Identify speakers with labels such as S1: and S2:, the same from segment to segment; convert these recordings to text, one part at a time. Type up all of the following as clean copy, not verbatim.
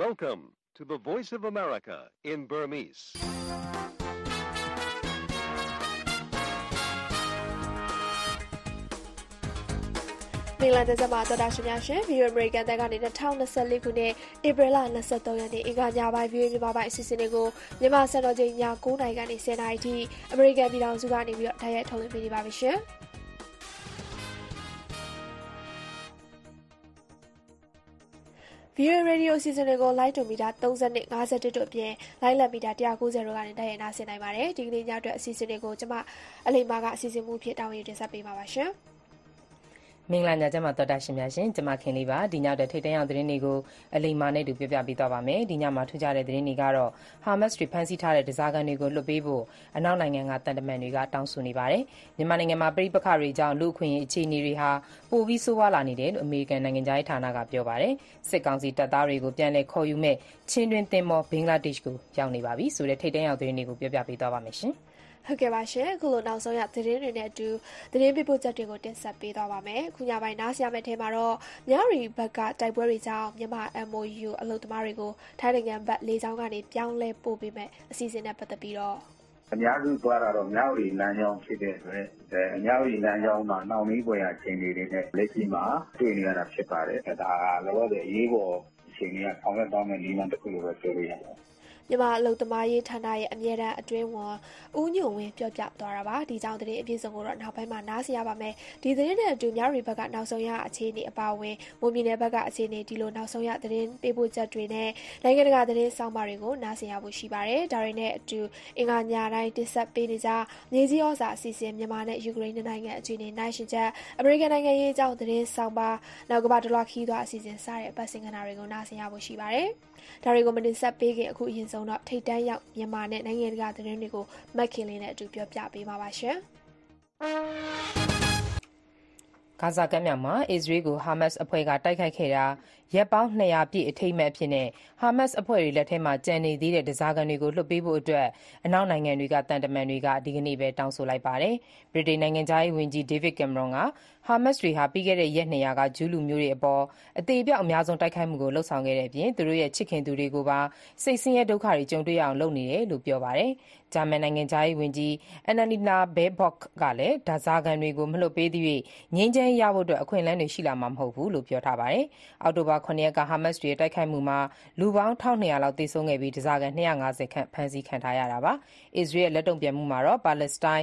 S1: Welcome to the Voice of America in Burmese.
S2: ။မင်္ဂလာတင်ဆက်ပါသောတာရှင်များရှင် VOA American တန်ကနေ2024ခုနှစ်ဧပြီလ23ရက်နေ့အင်္ဂါညပိုင်း VOA မြန်မာပိုင်းအစီအစဉ်တွေကိုမြန်မာစံတော်ချိန်ည9:00နာရီကနေ10:00နာရီထိအမေရိကန်ပြည်ထောင်စုကနေပြီးတော့တိုက်ရိုက်ထုတ်လွှင့်ပေးနေပါပြီရှင်။ VOA Radio အစီအစဉ်တွေကို Live to Meter 32 51တို့အပြင် Live Lab Meter 190တို့ကနေတိုက်ရိုက်နားဆင်နိုင်ပါတယ်။ဒီကနေ့ညအတွက်အစီအစဉ်တွေကိုကျွန်မအလိမ္မာကအစီအစဉ်မှုဖြစ်တာဝန်ယူတင်ဆက်ပေးပါပါရှင်။
S3: မင်္ဂလာညချမ်းပါတော်တာရှင်များရှင်ကျွန်မခင်လေးပါဒီညတဲ့ထိတ်တန့်ရောက်သတင်းတွေကိုအလိမ္မာနဲ့တူပြပြပေးသွားပါမယ်ဒီညမှာထူးခြားတဲ့သတင်းတွေကတော့ဟာမတ်စ်တွေဖမ်းဆီးထားတဲ့ဓားစာခံတွေကိုလွှတ်ပေးဖို့အနောက်နိုင်ငံကတန်တမန်တွေကတောင်းဆိုနေပါတယ်မြန်မာနိုင်ငံမှာပြည်ပခါတွေကြောင့်လူအခွင့်အရေးအခြေအနေတွေဟာပိုပြီးဆိုးဝါးလာနေတယ်လို့အမေရိကန်နိုင်ငံသားရေးဌာနကပြောပါတယ်စစ်ကောင်စီတပ်သားတွေကိုပြန်လည်ခေါ်ယူမဲ့ချင်းတွင်သင်္ဘောဘင်္ဂလားဒေ့ရှ်ကိုရောက်နေပါပြီဆိုတဲ့ထိတ်တန့်ရောက်သတင်းတွေကိုပြပြပေးသွားပါမယ်ရှင်
S2: ဟုတ်ကဲ့ပါရှင်အခုလိုနောက်ဆုံးရသတင်းတွေနဲ့အတူသတင်းပေးပို့ချက်တွေကိုတင်ဆက်ပေးသွားပါမယ်ခုညပိုင်းနားဆင်ရမယ့်ထဲမှာတော့မြရီဘက်ကတိုက်ပွဲတွေကြောင့်မြန်မာ MOU အလုပ်သမားတွေကိုထိုင်းနိုင်ငံဘက်လေကြောင်းကနေပြောင်းလဲပို့ပေးမဲ့အစီအစဉ်နဲ့ပတ်သက်ပြီးတော့
S4: အများစုသွားတာတော့မြောက်ရီလမ်းကြောင်းဖြစ်တဲ့အတွက်မြောက်ရီလမ်းကြောင်းမှာနှောင့်နှေးပွေရအခြေအနေတွေနဲ့လက်ရှိမှာတွေ့နေရတာဖြစ်ပါတယ်ဒါကလောလောဆယ်အရေးပေါ်အခြေအနေကဆောင်ရွက်သွားမယ့်နည်းလမ်းတစ်ခုလိုပဲပြောလို့ရတယ်
S2: မြန်မာအလုပ်သမားရေးဌာနရဲ့အမြဲတမ်းအတွင်းဝန်ဦးညွန့်ဝင်းပြောပြသွားတာပါဒီကြောင့်သတင်းအပြည့်စုံကိုတော့နောက်ပိုင်းမှာနားဆင်ရပါမယ်ဒီသတင်းနဲ့အတူမြရီဘက်ကနောက်ဆုံးရအခြေအနေအပါအဝင်မွန်ပြည်နယ်ဘက်ကအခြေအနေဒီလိုနောက်ဆုံးရသတင်းပေးပို့ချက်တွေနဲ့နိုင်ငံတကာသတင်းဆောင်ပါတွေကိုနားဆင်ရဖို့ရှိပါတယ်ဒါတွေနဲ့အတူအင်္ဂါညတိုင်းတင်ဆက်ပေးနေကြမြေကြီးဩဇာအစီအစဉ်မြန်မာနဲ့ယူကရိန်းနိုင်ငံအခြေအနေနိုင်ရှင်ချက်အမေရိကန်နိုင်ငံရေးအကြောင်းသတင်းဆောင်ပါနောက်ကမ္ဘာတလွှာခီးသွားအစီအစဉ်စတဲ့အပတ်စဉ်ကဏ္ဍတွေကိုနားဆင်ရဖို့ရှိပါတယ်ဒါတွေကိုမတင်ဆက်ပေးခင်အခုအရင်ဆုံးတော့ထိတ်တန့်ရောက်မြန်မာနဲ့နိုင်ငံတကာသတင်းတွေကိုမက်ခင်လေးနဲ့အတူပြောပြပေးပါပါရှင်
S3: ဂါဇာကမ်းမြောင်မှာအစ္စရေးကိုဟာမတ်စ်အဖွဲ့ကတိုက်ခိုက်ခဲ့တာရက်ပေါင်း200ပြည့်အထိမ်းအမှတ်အဖြစ်နဲ့ဟာမတ်စ်အဖွဲ့တွေလက်ထဲမှာကျန်နေသေးတဲ့ဓားစာခံတွေကိုလွှတ်ပေးဖို့အတွက်အနောက်နိုင်ငံတွေကတန်တမန်တွေကဒီကနေ့ပဲတောင်းဆိုလိုက်ပါတယ်။ဗြိတိန်နိုင်ငံသားရေးဝန်ကြီးဒေးဗစ်ကင်မရွန်ကဟာမတ်စ်တွေဟာပြီးခဲ့တဲ့ရက်200ကဂျူးလူမျိုးတွေအပေါ်အသေးအပြောက်အများဆုံးတိုက်ခိုက်မှုကိုလှုပ်ဆောင်ခဲ့တဲ့အပြင်သူတို့ရဲ့ချစ်ခင်သူတွေကိုပါစိတ်ဆင်းရဲဒုက္ခတွေကြုံတွေ့ရအောင်လုပ်နေတယ်လို့ပြောပါတယ်။ဂျာမန်နိုင်ငံသားရေးဝန်ကြီးအန်နာလီနာဘေးဘော့ခ်ကလည်းဓားစာခံတွေကိုမလွှတ်ပေးသေး၍ငြိမ်းချမ်းရဖို့အတွက်အခွင့်အလမ်းတွေရှိလာမှာမဟုတ်ဘူးလို့ပြောထားပါတယ်။အောက်တိုဘာ9ရက်ကဟာမတ်စ်တွေတိုက်ခိုက်မှုမှာလူပေါင်း1200လောက်သေဆုံးခဲ့ပြီးဓားစာခံ250ခန့်ဖမ်းဆီးခံထားရတာပါ။အစ္စရေးရဲ့လက်တုံ့ပြန်မှုမှာတော့ပါလက်စတိုင်း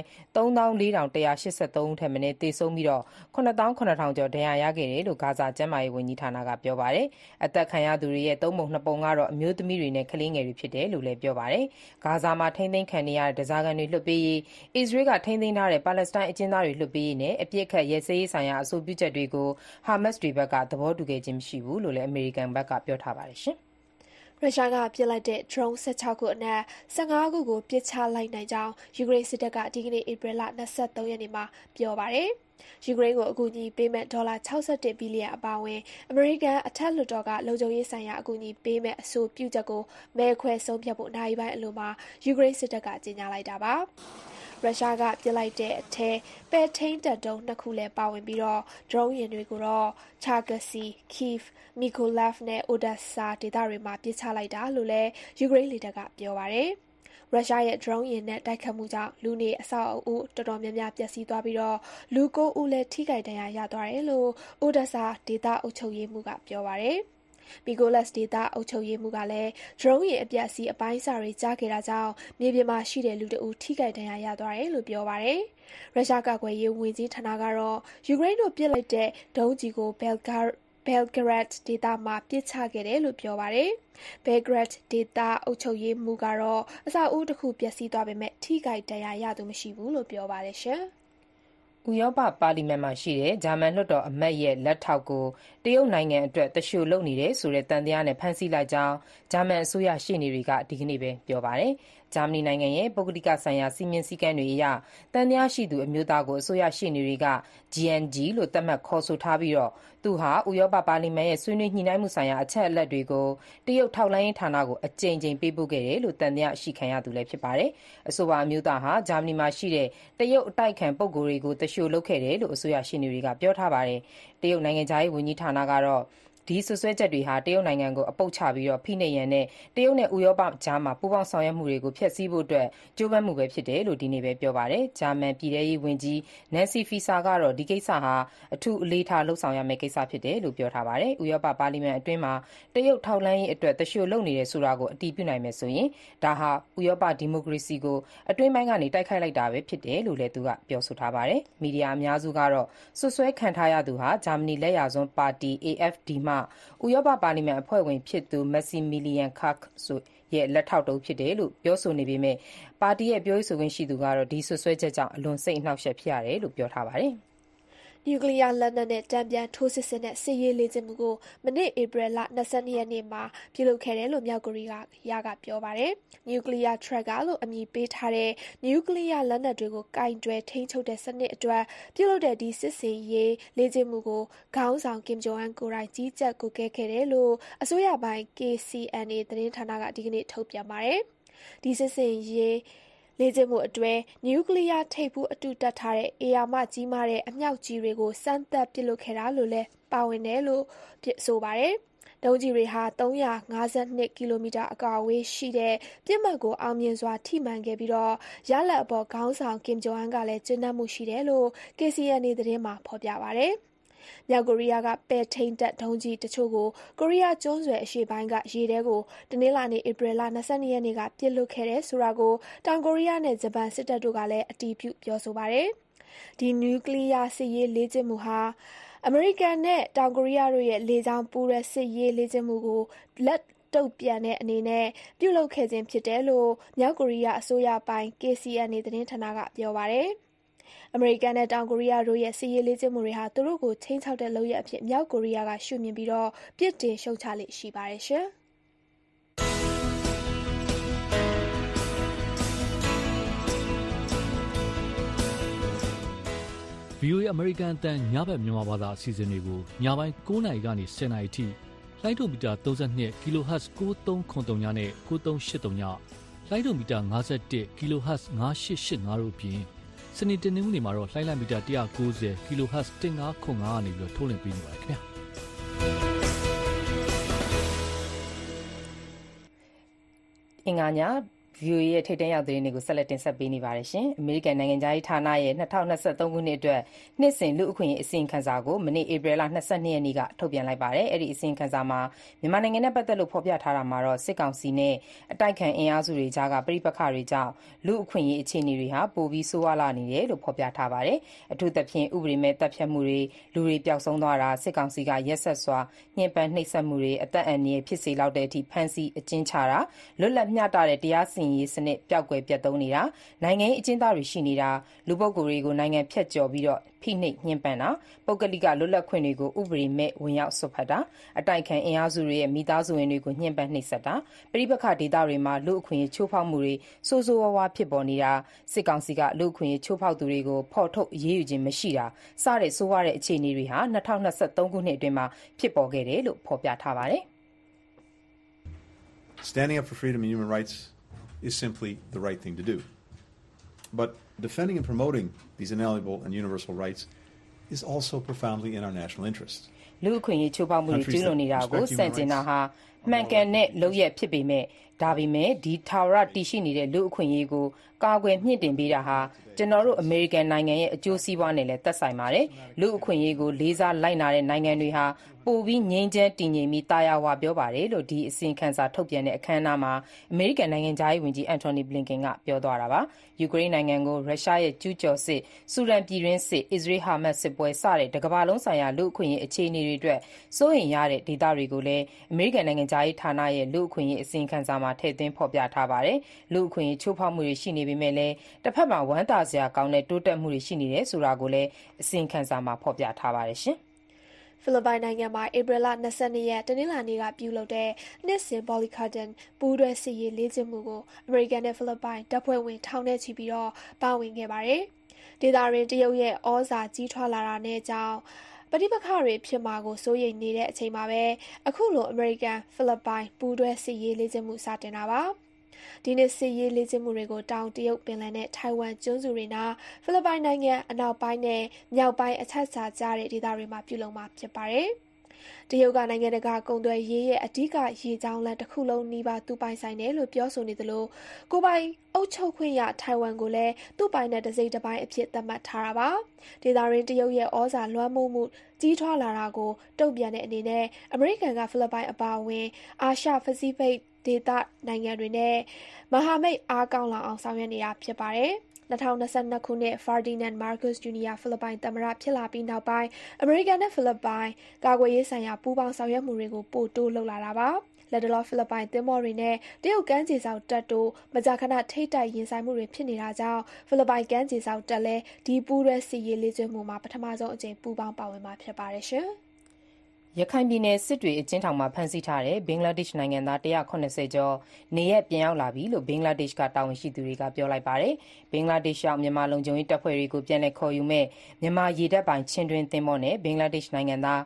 S3: 34,183ဦးထက်မနည်းသေဆုံးပြီးတော့9,700ကျော်ဒဏ်ရာရခဲ့တယ်လို့ဂါဇာကျန်းမာရေးဝန်ကြီးဌာနကပြောပါတယ်။အသက်ခံရသူတွေရဲ့3ပုံ2ပုံကတော့အမျိုးသမီးတွေနဲ့ကလေးငယ်တွေဖြစ်တယ်လို့လည်းပြောပါတယ်။ဂါဇာမှာထိန်းသိမ်းခံနေရတဲ့ဓားစာခံတွေလွှတ်ပေးရေးအစ္စရေးကထိန်းသိမ်းထားတဲ့ပါလက်စတိုင်းအကျဉ်းသားတွေလွှတ်ပေးရေးနဲ့အပြစ်အခတ်ရဲစရေးဆိုင်ရာအဆိုပြုချက်တွေကိုဟာမတ်စ်တွေဘက်ကသဘောတူခဲ့ခြင်းမရှိဘူးလို့လည်းအမေရိကန်ဘက်ကပြောထားပါတယ်ရှင်
S2: ။ရုရှားကပစ်လိုက်တဲ့ drone 16ခုအနက်15ခုကိုပစ်ချလိုက်နိုင်ကြောင်းယူကရိန်းစစ်တပ်ကဒီကနေ့ဧပြီလ23ရက်နေ့မှာပြောပါတယ်။ယူကရိန်းကိုအကူအညီပေးမဲ့ဒေါ်လာ61ဘီလီယံအပါအဝင်အမေရိကန်အထက်လွှတ်တော်ကလုံခြုံရေးဆိုင်ရာအကူအညီပေးမဲ့အဆိုပြုချက်ကိုမဲခွဲဆုံးဖြတ်ဖို့နိုင်ပိုင်းအလိုမှာယူကရိန်းစစ်တပ်ကကြေညာလိုက်တာပါ။ရုရှားကပစ်လိုက်တဲ့အထက်ပဲထိန်းတပ်တုံး2ခုလည်းပါဝင်ပြီးတော့ drone ယာဉ်တွေကိုတော့ချာဂစီ Kyiv, Mykolaiv နဲ့ Odessa ဒေသတွေမှာပစ်ချလိုက်တာလို့လည်းယူကရိန်းလေတပ်ကပြောပါတယ်။ရုရှားရဲ့ drone ယာဉ်နဲ့တိုက်ခတ်မှုကြောင့်လူနေအဆောက်အဦတော်တော်များများပျက်စီးသွားပြီးတော့လူ9ဦးလည်းထိခိုက်ဒဏ်ရာရသွားတယ်လို့ Odessa ဒေသအုပ်ချုပ်ရေးမှူးကပြောပါတယ်။မီကိုလက်စ်ဒေသအုပ်ချုပ်ရေးမှူးကလည်း drone ယာဉ်အပျက်အစီးအပိုင်းအစတွေကြားခဲ့တာကြောင့်မြေပြင်မှာရှိတဲ့လူတအုပ်ထိခိုက်ဒဏ်ရာရသွားတယ်လို့ပြောပါတယ်။ရုရှားကာကွယ်ရေးဝန်ကြီးဌာနကတော့ယူကရိန်းတို့ပစ်လိုက်တဲ့ဒုံးကျည်ကိုBelgorod ဒေသမှာပစ်ချခဲ့တယ်လို့ပြောပါတယ်။ Belgorod ဒေသအုပ်ချုပ်ရေးမှူးကတော့အဆောက်အဦတစ်ခုပျက်စီးသွားပေမဲ့ထိခိုက်ဒဏ်ရာရသူမရှိဘူးလို့ပြောပါတယ်ရှင်။
S3: ဥရောပပါလီမန်မှာရှိတဲ့ဂျာမန်လွှတ်တော်အမတ်ရဲ့လက်ထောက်ကိုတရုတ်နိုင်ငံအတွက်သူလျှိုလုပ်နေတယ်ဆိုတဲ့သံသယနဲ့ဖမ်းဆီးလိုက်ကြောင်းဂျာမန်အစိုးရရှေ့နေတွေကဒီကနေ့ပဲပြောပါတယ်။ဂျာမနီနိုင်ငံရဲ့ပုဂ္ဂလိကဆိုင်ရာစည်းမျဉ်းစည်းကမ်းတွေအရသံသယရှိသူအမျိုးသားကိုအစိုးရရှေ့နေတွေက GNG လို့သတ်မှတ်ခေါ်ဆိုထားပြီးတော့သူဟာဥရောပပါလီမန်ရဲ့ဆွေးနွေးညှိနှိုင်းမှုဆိုင်ရာအချက်အလက်တွေကိုတရုတ်ထောက်လှမ်းရေးဌာနကိုအကြိမ်ကြိမ်ပေးပို့ခဲ့တယ်လို့သံသယရှိခံရသူလည်းဖြစ်ပါတယ်။အဆိုပါအမျိုးသားဟာဂျာမနီမှာရှိတဲ့တရုတ်အတိုက်ခံပုဂ္ဂိုလ်တွေကိုသူလျှိုလုပ်ခဲ့တယ်လို့အစိုးရရှေ့နေတွေကပြောထားပါတယ်။တရုတ်နိုင်ငံခြားရေးဝန်ကြီးဌာနကတော့ဒီဆွဆွဲချက်တွေဟာတရုတ်နိုင်ငံကိုအပုပ်ချပြီးဖိနှိပ်ရန်နဲ့တရုတ်နဲ့ဥရောပကြားမှာပူးပေါင်းဆောင်ရွက်မှုတွေကိုဖျက်ဆီးဖို့အတွက်ကြိုးပမ်းမှုပဲဖြစ်တယ်လို့ဒီနေ့ပဲပြောပါတယ်။ဂျာမန်ပြည်ထဲရေးဝန်ကြီး Nancy Faeser ကတော့ဒီကိစ္စဟာအထူးအလေးထားလုပ်ဆောင်ရမယ့်ကိစ္စဖြစ်တယ်လို့ပြောထားပါတယ်။ဥရောပပါလီမန်အတွင်းမှာတရုတ်ထောက်လှမ်းရေးအတွက်တရှို့လုပ်နေတယ်ဆိုတာကိုအတည်ပြုနိုင်မယ်ဆိုရင်ဒါဟာဥရောပဒီမိုကရေစီကိုအတွင်းပိုင်းကနေတိုက်ခိုက်လိုက်တာပဲဖြစ်တယ်လို့လည်းသူကပြောဆိုထားပါတယ်။မီဒီယာအများစုကတော့ဆွဆွဲခံထားရသူဟာဂျာမနီလက်ယာစွန်းပါတီ AfD မှဥရောပပါလီမန်အဖွဲ့ဝင်ဖြစ်သူ Maximilian Krag ရဲ့လက်ထောက်တဦးဖြစ်တယ်လို့ပြောဆိုနေပေမဲ့ပါတီရဲ့ပြောရေးဆိုခွင့်ရှိသူကတော့ဒီဆွဆွဲချက်ကြောင့်အလွန်စိတ်အနှောက်အယှက်ဖြစ်ရတယ်လို့ပြောထားပါတယ်။
S2: နျူကလ িয়ার လက်နက်နဲ့တံပြန်ထိုးစစ်ဆင်တဲ့စစ်ရေးလေ့ကျင့်မှုကိုမနေ့ဧပြီလ22ရက်နေ့မှာပြုလုပ်ခဲ့တယ်လို့မြောက်ကိုရီးယားကပြောပါတယ်။နျူကလ িয়ার ထရက်ကာလို့အမည်ပေးထားတဲ့နျူကလ িয়ার လက်နက်တွေကိုကင်တွယ်ထိန်းချုပ်တဲ့စနစ်အတွက်ပြုလုပ်တဲ့ဒီစစ်စင်ရေးလေ့ကျင့်မှုကိုခေါင်းဆောင်ကင်ဂျုံအန်ကိုယ်တိုင်ကြီးကြပ်ကွပ်ကဲခဲ့တယ်လို့အစိုးရပိုင်း KCNA သတင်းဌာနကဒီကနေ့ထုတ်ပြန်ပါတယ်။ဒီစစ်စင်ရေးလေ့ကျင့်မှုအတွင်းနျူကလ িয়ার ထိပ်ဖူးအတုတက်ထားတဲ့ဧရာမကြီးမားတဲ့အမြောက်ကြီးတွေကိုစမ်းသပ်ပစ်လွှတ်ခဲ့တာလို့လည်းပါဝင်တယ်လို့ဆိုပါတယ်။ဒုံးကျည်တွေဟာ352ကီလိုမီတာအကွာအဝေးရှိတဲ့ပြစ်မှတ်ကိုအောင်မြင်စွာထိမှန်ခဲ့ပြီးရလဒ်အပေါ်ခေါင်းဆောင်ကင်ဂျုံအန်ကလည်းကျေနပ်မှုရှိတယ်လို့ KCNA သတင်းမှာဖော်ပြပါတယ်။မြောက်ကိုရီးယားကပဲ့ထိန်းတပ်ဒုံးကျည်တချို့ကိုကိုရီးယားကျွန်းဆွယ်အရှေ့ပိုင်းကရေထဲကိုတနင်္လာနေ့ဧပြီလ22ရက်နေ့ကပစ်လွှတ်ခဲ့တယ်ဆိုတာကိုတောင်ကိုရီးယားနဲ့ဂျပန်စစ်တပ်တို့ကလည်းအတည်ပြုပြောဆိုပါတယ်။ဒီနျူကလ িয়ার စစ်ရေးလေ့ကျင့်မှုဟာအမေရိကန်နဲ့တောင်ကိုရီးယားတို့ရဲ့လေကြောင်းပူးရဲစစ်ရေးလေ့ကျင့်မှုကိုလက်တုံ့ပြန်တဲ့အနေနဲ့ပြုလုပ်ခဲ့ခြင်းဖြစ်တယ်လို့မြောက်ကိုရီးယားအစိုးရပိုင်း KCNA သတင်းဌာနကပြောပါတယ်။အမေရိကန်နဲ့တောင်ကိုရီးယားတို့ရဲ့စစ်ရေးလေ့ကျင့်မှုတွေဟာသူတို့ကိုခြိမ်းခြောက်တဲ့လုပ်ရပ်အဖြစ်မြောက်ကိုရီးယားကရှုမြင်ပြီးပြစ်တင်ရှုတ်ချလေ့ရှိပါတယ်ရှင်
S5: ။ VOA အမေရိကန်အသံညဘက်မြန်မာဘာသာအစီအစဉ်တွေကိုညပိုင်း9:00 နာရီကနေ10:00 နာရီထိလိုင်းဒိုမီတာ32 kHz 9303နဲ့ 9383ညလိုင်းဒိုမီတာ51 kHz 9885တို့အပြင်စနေတနင်္ဂနွေမှာတော့လှိုင်းလမီတာ190 kHz 1505ကနေပြီးထုတ်လွှင့်ပေးနေပါတယ်ခင်ဗျာ
S3: အင်္ဂါညVOA ရဲ့ထိပ်တန်းရောက်သတင်းတွေကိုဆက်လက်တင်ဆက်ပေးနေပါတယ်ရှင်။အမေရိကန်နိုင်ငံသားရေးဌာနရဲ့2023ခုနှစ်အတွက်နှစ်စဉ်လူအခွင့်အရေးအစီရင်ခံစာကိုမနေ့ဧပြီလ22ရက်နေ့ကထုတ်ပြန်လိုက်ပါတယ်။အဲ့ဒီအစီရင်ခံစာမှာမြန်မာနိုင်ငံနဲ့ပတ်သက်လို့ဖော်ပြထားတာမှာတော့စစ်ကောင်စီနဲ့အတိုက်ခံအင်အားစုတွေကြားကပြည်ပခါတွေကြောင့်လူအခွင့်အရေးအခြေအနေတွေဟာပိုပြီးဆိုးဝါးလာနေတယ်လို့ဖော်ပြထားပါတယ်။အထူးသဖြင့်ဥပဒေမဲ့တပ်ဖြတ်မှုတွေလူတွေပျောက်ဆုံးသွားတာစစ်ကောင်စီကရက်ဆက်စွာညှဉ်းပန်းနှိပ်စက်မှုတွေအသက်အန္တရာယ်ဖြစ်စေလောက်တဲ့အထိဖမ်းဆီးအကျဉ်းချတာလွတ်လပ်မျှတတဲ့တရားစီရင်ရေးစနစ်ပျောက်ကွယ်ပြတ်သုံးနေတာနိုင်ငံရေးအကျဉ်းသားတွေရှိနေတာလူပုဂ္ဂိုလ်တွေကိုနိုင်ငံဖြတ်ကျော်ပြီးဖိနှိပ်ညှဉ်းပန်းတာပုဂ္ဂလိကလွတ်လပ်ခွင့်တွေကိုဥပဒေမဲ့ဝင်ရောက်စွက်ဖက်တာအတိုက်ခံအင်အားစုတွေရဲ့မိသားစုဝင်တွေကိုညှဉ်းပန်းနှိပ်စက်တာပြည်ပခဒေသတွေမှာလူအခွင့်အရေးချိုးဖောက်မှုတွေဆိုးဆိုးဝါးဝါးဖြစ်ပေါ်နေတာစစ်ကောင်စီကလူအခွင့်အရေးချိုးဖောက်သူတွေကိုဖော်ထုတ်အရေးယူခြင်းမရှိတာစတဲ့ဆိုးဝါးတဲ့အခြေအနေတွေဟာ2023ခုနှစ်အတွင်းမှာဖြစ်ပေါ်ခဲ့တယ်လို့ဖော်ပြထားပါတယ်
S6: Standing up for freedom and human rights is simply the right thing to do. But defending and promoting these inalienable and universal rights is also profoundly in our national interest.
S3: လူအခွင့်အရေးချိုးဖောက်မှုတွေကျူးလွန်နေတာကိုစန့်ကျင်တာဟာမှန်ကန်တဲ့လုပ်ရဖြစ်ပေမဲ့ဒါပေမဲ့ဒီထာဝရတည်ရှိနေတဲ့လူအခွင့်အရေးကိုကာကွယ်မြင့်တင်ပေးတာဟာကျွန်တော်တို့အမေရိကန်နိုင်ငံရဲ့အကျိုးစီးပွားနဲ့လည်းသက်ဆိုင်ပါတယ်လူအခွင့်အရေးကိုလေးစားလိုက်နာတဲ့နိုင်ငံတွေဟာပိုပြီးငြိမ်းချမ်းတည်ငြိမ်ပြီးတာယာဝပြောပါတယ်လို့ဒီအစီအခံစာထုတ်ပြန်တဲ့အခမ်းအနားမှာအမေရိကန်နိုင်ငံသားရေးဝန်ကြီးအန်တိုနီဘလင်ကန်ကပြောသွားတာပါယူကရိန်းနိုင်ငံကိုရုရှားရဲ့ကျူးကျော်စစ်ဆူဒန်ပြည်တွင်းစစ်အစ္စရေးဟာမတ်စစ်ပွဲစတဲ့တကမ္ဘာလုံးဆိုင်ရာလူအခွင့်အရေးအခြေအနေတွေအတွက်စိုးရိမ်ရတဲ့ဒေသတွေကိုလည်းအမေရိကန်နိုင်ငံသားရေးဌာနရဲ့လူအခွင့်အရေးအစီအခံစာမှာထည့်သွင်းဖော်ပြထားပါတယ်လူအခွင့်အရေးချိုးဖောက်မှုတွေရှိနေပေမဲ့လည်းတစ်ဖက်မှာဝမ်းသာစရာကောင်းတဲ့တိုးတက်မှုတွေရှိနေတယ်ဆိုတာကိုလည်းအစီအခံစာမှာဖော်ပြထားပါတယ်ရှင်
S2: ဖိလစ်ပိုင်နိုင်ငံမှာဧပြီလ22ရက်တနင်္လာနေ့ကပြုလုပ်တဲ့နှစ်စဉ်ဘော်လီကာဒန်ပူးတွဲစစ်ရေးလေ့ကျင့်မှုကိုအမေရိကန်နဲ့ဖိလစ်ပိုင်တပ်ဖွဲ့ဝင်ထောင်နဲ့ချီပြီးပါဝင်ခဲ့ပါတယ်။ဒေသတွင်းတရုတ်ရဲ့ဩဇာကြီးထွားလာတာနဲ့ကြောင့်ပဋိပက္ခတွေဖြစ်မှာကိုစိုးရိမ်နေတဲ့အချိန်မှာပဲအခုလိုအမေရိကန်ဖိလစ်ပိုင်ပူးတွဲစစ်ရေးလေ့ကျင့်မှုစတင်တာပါ။ဒီနေ့စစ်ရေးလေ့ကျင့်မှုတွေကိုတောင်တရုတ်ပင်လယ်နဲ့ထိုင်ဝမ်ကျွန်းစုတွေနာဖိလစ်ပိုင်နိုင်ငံအနောက်ပိုင်းနဲ့မြောက်ပိုင်းအချက်အခြာကျတဲ့ဒေသတွေမှာပြုလုပ်မှာဖြစ်ပါတယ်တရုတ်ကနိုင်ငံတကာကုန်သွယ်ရေးရဲ့အဓိကရေကြောင်းလမ်းတစ်ခုလုံးနီးပါးသူပိုင်ဆိုင်တယ်လို့ပြောဆိုနေသလိုကိုပိုင်အုပ်ချုပ်ခွင့်ရထိုင်ဝမ်ကိုလည်းသူ့ပိုင်တဲ့တစိမ့်တစ်ပိုင်းအဖြစ်သတ်မှတ်ထားတာပါဒေသရင်းတရုတ်ရဲ့ဩဇာလွှမ်းမိုးမှုကြီးထွားလာတာကိုတုံ့ပြန်တဲ့အနေနဲ့အမေရိကန်ကဖိလစ်ပိုင်အပါအဝင်အာရှပစိဖိတ်ဒေသနိုင်ငံတွေနဲ့မဟာမိတ်အားကောင်းလာအောင်ဆောင်ရွက်နေတာဖြစ်ပါတယ်2022ခုနှစ် Ferdinand Marcos Jr. ဖိလစ်ပိုင်သမ္မတဖြစ်လာပြီးနောက်ပိုင်းအမေရိကန်နဲ့ဖိလစ်ပိုင်ကာကွယ်ရေးဆိုင်ရာပူးပေါင်းဆောင်ရွက်မှုတွေကိုပိုတိုးလုပ်လာတာပါလက်တလောဖိလစ်ပိုင်သင်္ဘောတွေနဲ့တရုတ်ကမ်းခြေစောင့်တပ်တို့မကြာခဏထိပ်တိုက်ရင်ဆိုင်မှုတွေဖြစ်နေတာကြောင့်ဖိလစ်ပိုင်ကမ်းခြေစောင့်တပ်လည်းဒီပူးရဲစစ်ရေးလေ့ကျင့်မှုမှာပထမဆုံးအကြိမ်ပူးပေါင်းပါဝင်မှာဖြစ်ပါတယ်ရှင်
S3: ရခိုင်ပြည်နယ်စစ်တွေအကျဉ်းထောင်မှာဖမ်းဆီးထားတဲ့ဘင်္ဂလားဒေ့ရှ်နိုင်ငံသား180ကျော်နေရပ်ပြန်ရောက်လာပြီလို့ဘင်္ဂလားဒေ့ရှ်ကတာဝန်ရှိသူတွေကပြောလိုက်ပါတယ်။ဘင်္ဂလားဒေ့ရှ်ရောက်မြန်မာလုံခြုံရေးတပ်ဖွဲ့တွေကိုပြန်လည်ခေါ်ယူမဲ့မြန်မာရေတပ်ပိုင်ချင်းတွင်းသင်္ဘောနဲ့ဘင်္ဂလားဒေ့ရှ်နိုင်ငံသား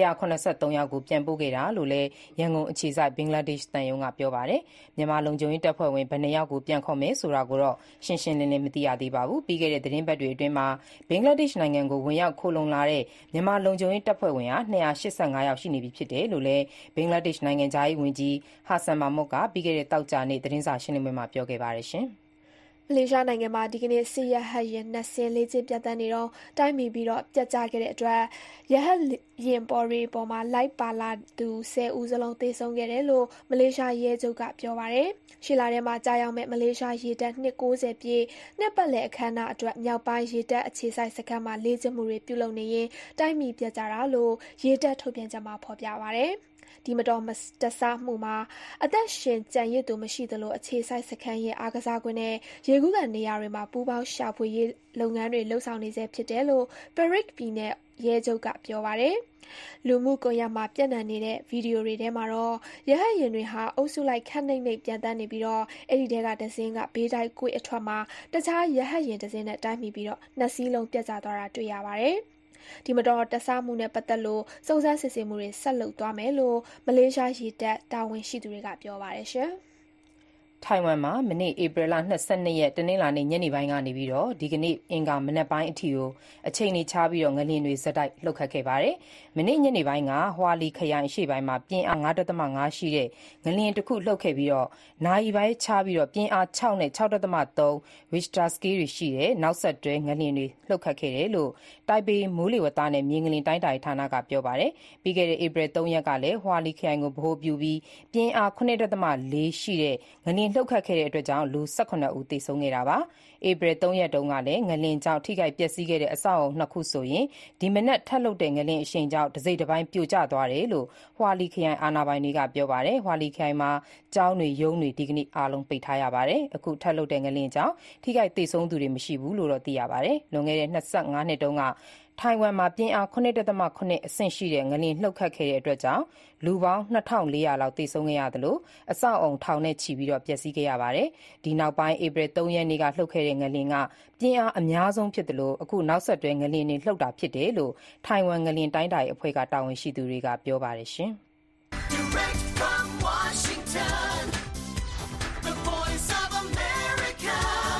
S3: 183ယောက်ကိုပြန်ပို့ခဲ့တာလို့လည်းရန်ကုန်အခြေစိုက်ဘင်္ဂလားဒေ့ရှ်တန်ယုံကပြောပါတယ်။မြန်မာလုံခြုံရေးတပ်ဖွဲ့ဝင်ဘယ်နှယောက်ကိုပြန်ခေါ်မယ်ဆိုတာကိုတော့ရှင်းရှင်းလင်းလင်းမသိရသေးပါဘူး။ပြီးခဲ့တဲ့သတင်းပတ်တွေအတွင်းမှာဘင်္ဂလားဒေ့ရှ်နိုင်ငံကိုဝင်ရောက်ခိုလုံလာတဲ့မြန်မာလုံခြုံရေးတပ်ဖွဲ့ဝင်ဟာ285ယောက်ရှိနေပြီဖြစ်တယ်လို့လည်းဘင်္ဂလားဒေ့ရှ်နိုင်ငံသားရေးဝန်ကြီးဟာဆန်မာမွတ်ကပြီးခဲ့တဲ့တောက်ကြနေ့သတင်းစာရှင်းလင်းပွဲမှာပြောခဲ့ပါတယ်ရှင်။
S2: မလေးရှားနိုင်ငံမှာဒီကနေ့စစ်ရဟတ်ယာဉ်2စင်းလေးချင်းပြတ်တက်နေတော့တိုက်မိပြီးတော့ပြတ်ကျခဲ့တဲ့အတွက်ရဟတ်ယာဉ်ပေါ်မှာလိုက်ပါလာသူ10ဦးစလုံးသေဆုံးခဲ့တယ်လို့မလေးရှားရဲချုပ်ကပြောပါတယ်။ရှီလာထဲမှာကြာရောက်မဲ့မလေးရှားရေတပ်290ပြည့်နှစ်ပတ်လည်အခမ်းအနားအတွက်မြောက်ပိုင်းရေတပ်အခြေစိုက်စခန်းမှာလေ့ကျင့်မှုတွေပြုလုပ်နေရင်တိုက်မိပြတ်ကျတာလို့ရေတပ်ထုတ်ပြန်ချက်မှာဖော်ပြပါတယ်။ဒီမတော်တဆမှုမှာအသက်ရှင်ကျန်ရစ်သူမရှိသလိုအခြေစိုက်စခန်းရဲ့အားကစားကွင်းနဲ့ရေကူးကန်နေရာတွေမှာပူးပေါင်းရှာဖွေရေးလုပ်ငန်းတွေလှုပ်ဆောင်နေဆဲဖြစ်တယ်လို့ Perak ပြည်နယ်ရဲချုပ်ကပြောပါတယ်။လူမှုကွန်ရက်မှာပြန့်နှံ့နေတဲ့ဗီဒီယိုတွေထဲမှာတော့ရဟတ်ယာဉ်တွေဟာအုပ်စုလိုက်ခန့်နှိမ့်နှိမ့်ပြန်တန်းနေပြီးတော့အဲ့ဒီထဲကတစ်စင်းကဘေးတိုက်ကွေ့အထွက်မှာတခြားရဟတ်ယာဉ်တစ်စင်းနဲ့တိုက်မိပြီးတော့နှစ်စီးလုံးပြတ်ကျသွားတာတွေ့ရပါတယ်။ဒီမတော်တဆမှုနဲ့ပတ်သက်လို့စုံစမ်းစစ်ဆေးမှုတွေဆက်လုပ်သွားမယ်လို့မလေးရှားရေတပ်တာဝန်ရှိသူတွေကပြောပါတယ်ရှင်။
S3: ထိုင်ဝမ်မှာမနေ့ဧပြီလ22ရက်တနင်္လာနေ့ညနေပိုင်းကနေပြီးတော့ဒီကနေ့အင်္ဂါမနက်ပိုင်းအထိကိုအချိန်နေခြားပြီးတော့ငလျင်တွေဇက်တိုက်လှုပ်ခတ်ခဲ့ပါတယ်။မနေ့ညနေပိုင်းကဟွာလီခရိုင်အရှေ့ပိုင်းမှာပြင်းအား 9.5 ရှိတဲ့ငလျင်တစ်ခုလှုပ်ခဲ့ပြီးတော့နာရီပိုင်းခြားပြီးတော့ပြင်းအား6နဲ့ 6.3 Richter scale တွေရှိတဲ့နောက်ဆက်တွဲငလျင်တွေလှုပ်ခတ်ခဲ့တယ်လို့တိုင်ပေမိုးလေဝသနဲ့မြေငလျင်တိုင်းတာဌာနကပြောပါတယ်။ပြီးခဲ့တဲ့ဧပြီ3ရက်ကလည်းဟွာလီခရိုင်ကိုဗဟိုပြုပြီးပြင်းအား 9.4 ရှိတဲ့ငလျင်လှုပ်ခတ်ခဲ့တဲ့အတွက်ကြောင့်လူ18ဦးသေဆုံးခဲ့တာပါ။ဧပြီ3ရက်တုန်းကလည်းငလျင်ကြောင့်ထိခိုက်ပျက်စီးခဲ့တဲ့အဆောက်အအုံ2ခုဆိုရင်ဒီမနက်ထပ်လှုပ်တဲ့ငလျင်အရှိန်ကြောင့်တစ်စိတ်တစ်ပိုင်းပြိုကျသွားတယ်လို့ဟွာလီခရိုင်အာဏာပိုင်တွေကပြောပါတယ်။ဟွာလီခရိုင်မှာကျောင်းတွေရုံးတွေဒီကနေ့အားလုံးပိတ်ထားရပါတယ်။အခုထပ်လှုပ်တဲ့ငလျင်ကြောင့်ထိခိုက်သေဆုံးသူတွေမရှိဘူးလို့တော့သိရပါတယ်။လွန်ခဲ့တဲ့25နှစ်တုန်းကထိုင်ဝမ်မှာပြင်းအား 9.7 အဆင့်ရှိတဲ့ငလျင်လှုပ်ခတ်ခဲ့တဲ့အတွက်ကြောင့်လူပေါင်း2400လောက်သေဆုံးခဲ့ရသလိုအဆောက်အုံထောင်နဲ့ချီပြီးတော့ပျက်စီးခဲ့ရပါတယ်။ဒီနောက်ပိုင်းဧပြီ3ရက်နေ့ကလှုပ်ခဲ့တဲ့ငလျင်ကပြင်းအားအများဆုံးဖြစ်သလိုအခုနောက်ဆက်တွဲငလျင်တွေလှုပ်တာဖြစ်တယ်လို့ထိုင်ဝမ်ငလျင်တိုင်းတာရေးအဖွဲ့ကတာဝန်ရှိသူတွေကပြောပါတယ်ရှင်။ Direct from Washington, the voice of America,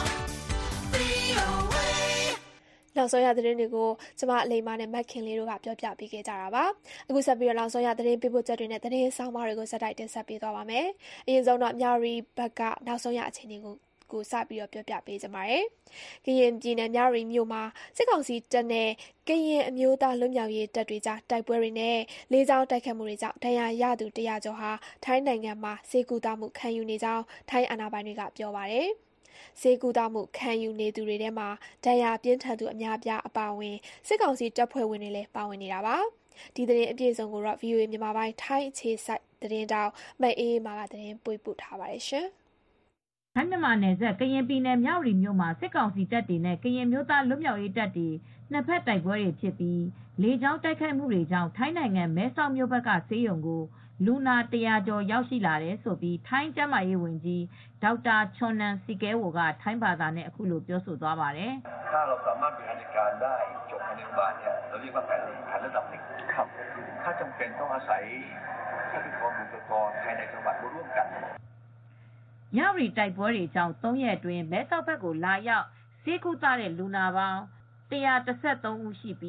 S2: VOA နောက်ဆုံးရသတင်းတွေကိုကျမအလိမ္မာနဲ့မက်ခင်လေးတို့ကပြောပြပေးခဲ့ကြတာပါအခုဆက်ပြီးတော့နောက်ဆုံးရသတင်းပေးပို့ချက်တွေနဲ့သတင်းဆောင်မတွေကိုစတိုက်တင်ဆက်ပေးသွားပါမယ်အရင်ဆုံးတော့မြရီဘက်ကနောက်ဆုံးရအခြေအနေကိုစပြီးတော့ပြောပြပေးကြပါမယ်။ကရင်ပြည်နယ်မြရီမြို့မှာစစ်ကောင်စီတပ်နဲ့ကရင်အမျိုးသားလွတ်မြောက်ရေးတပ်တွေကြားတိုက်ပွဲတွေနဲ့လေးကြောင်းတိုက်ခတ်မှုတွေကြောင့်ဒဏ်ရာရသူ100ကျော်ဟာထိုင်းနိုင်ငံမှာစေကူတာမှုခံယူနေကြောင်းထိုင်းအာဏာပိုင်တွေကပြောပါတယ်။စေကူတာမှုခံယူနေသူတွေထဲမှာဒဏ်ရာပြင်းထန်သူအများပြားအပါအဝင်စစ်ကောင်စီတပ်ဖွဲ့ဝင်တွေလည်းပါဝင်နေတာပါ။ဒီသတင်းအပြည့်အစုံကိုတော့ VOA မြန်မာပိုင်းထိုင်းအခြေစိုက်သတင်းတောက်မအေးမာကသတင်းပို့ထားပါတယ်ရှင်။
S7: ထိုင်းမြန်မာနယ်စပ်ကရင်ပြည်နယ်မြဝတီမြို့မှာစစ်ကောင်စီတပ်တွေနဲ့ကရင်မျိုးသားလွတ်မြောက်ရေးတပ်တွေနှစ်ဖက်တိုက်ပွဲတွေဖြစ်ပြီးလေကြောင်းတိုက်ခိုက်မှုတွေကြောင့်ထိုင်းနိုင်ငံမဲဆောက်မြို့ဘက်ကဆေးရုံကိုလူနာ100ကျော်ရောက်ရှိလာတယ်လို့ထိုင်းကျန်းမာရေးဝန်ကြီးဒေါက်တာချွန်နန်စီကဲဝိုကထိုင်းဘာသာနဲ့အခုလိုပြောဆိုသွားပါတယ်။ถ้าเราสามารถบริหารจัดการได้จบภายในวันเนี่ยเราเรียกว่าแผนระดับ1ครับถ้าจำเป็นต้องอาศัยทรัพยากรบุคลากรภายในจังหวัดร่วมกันမြဝတီတိုက်ပွဲတွေကြောင့်3ရက်အတွင်းမဲဆောက်ဘက်ကိုလာရောက်ဆေးကုသတဲ့လူနာပေါင်း113ဦးရှိပြီး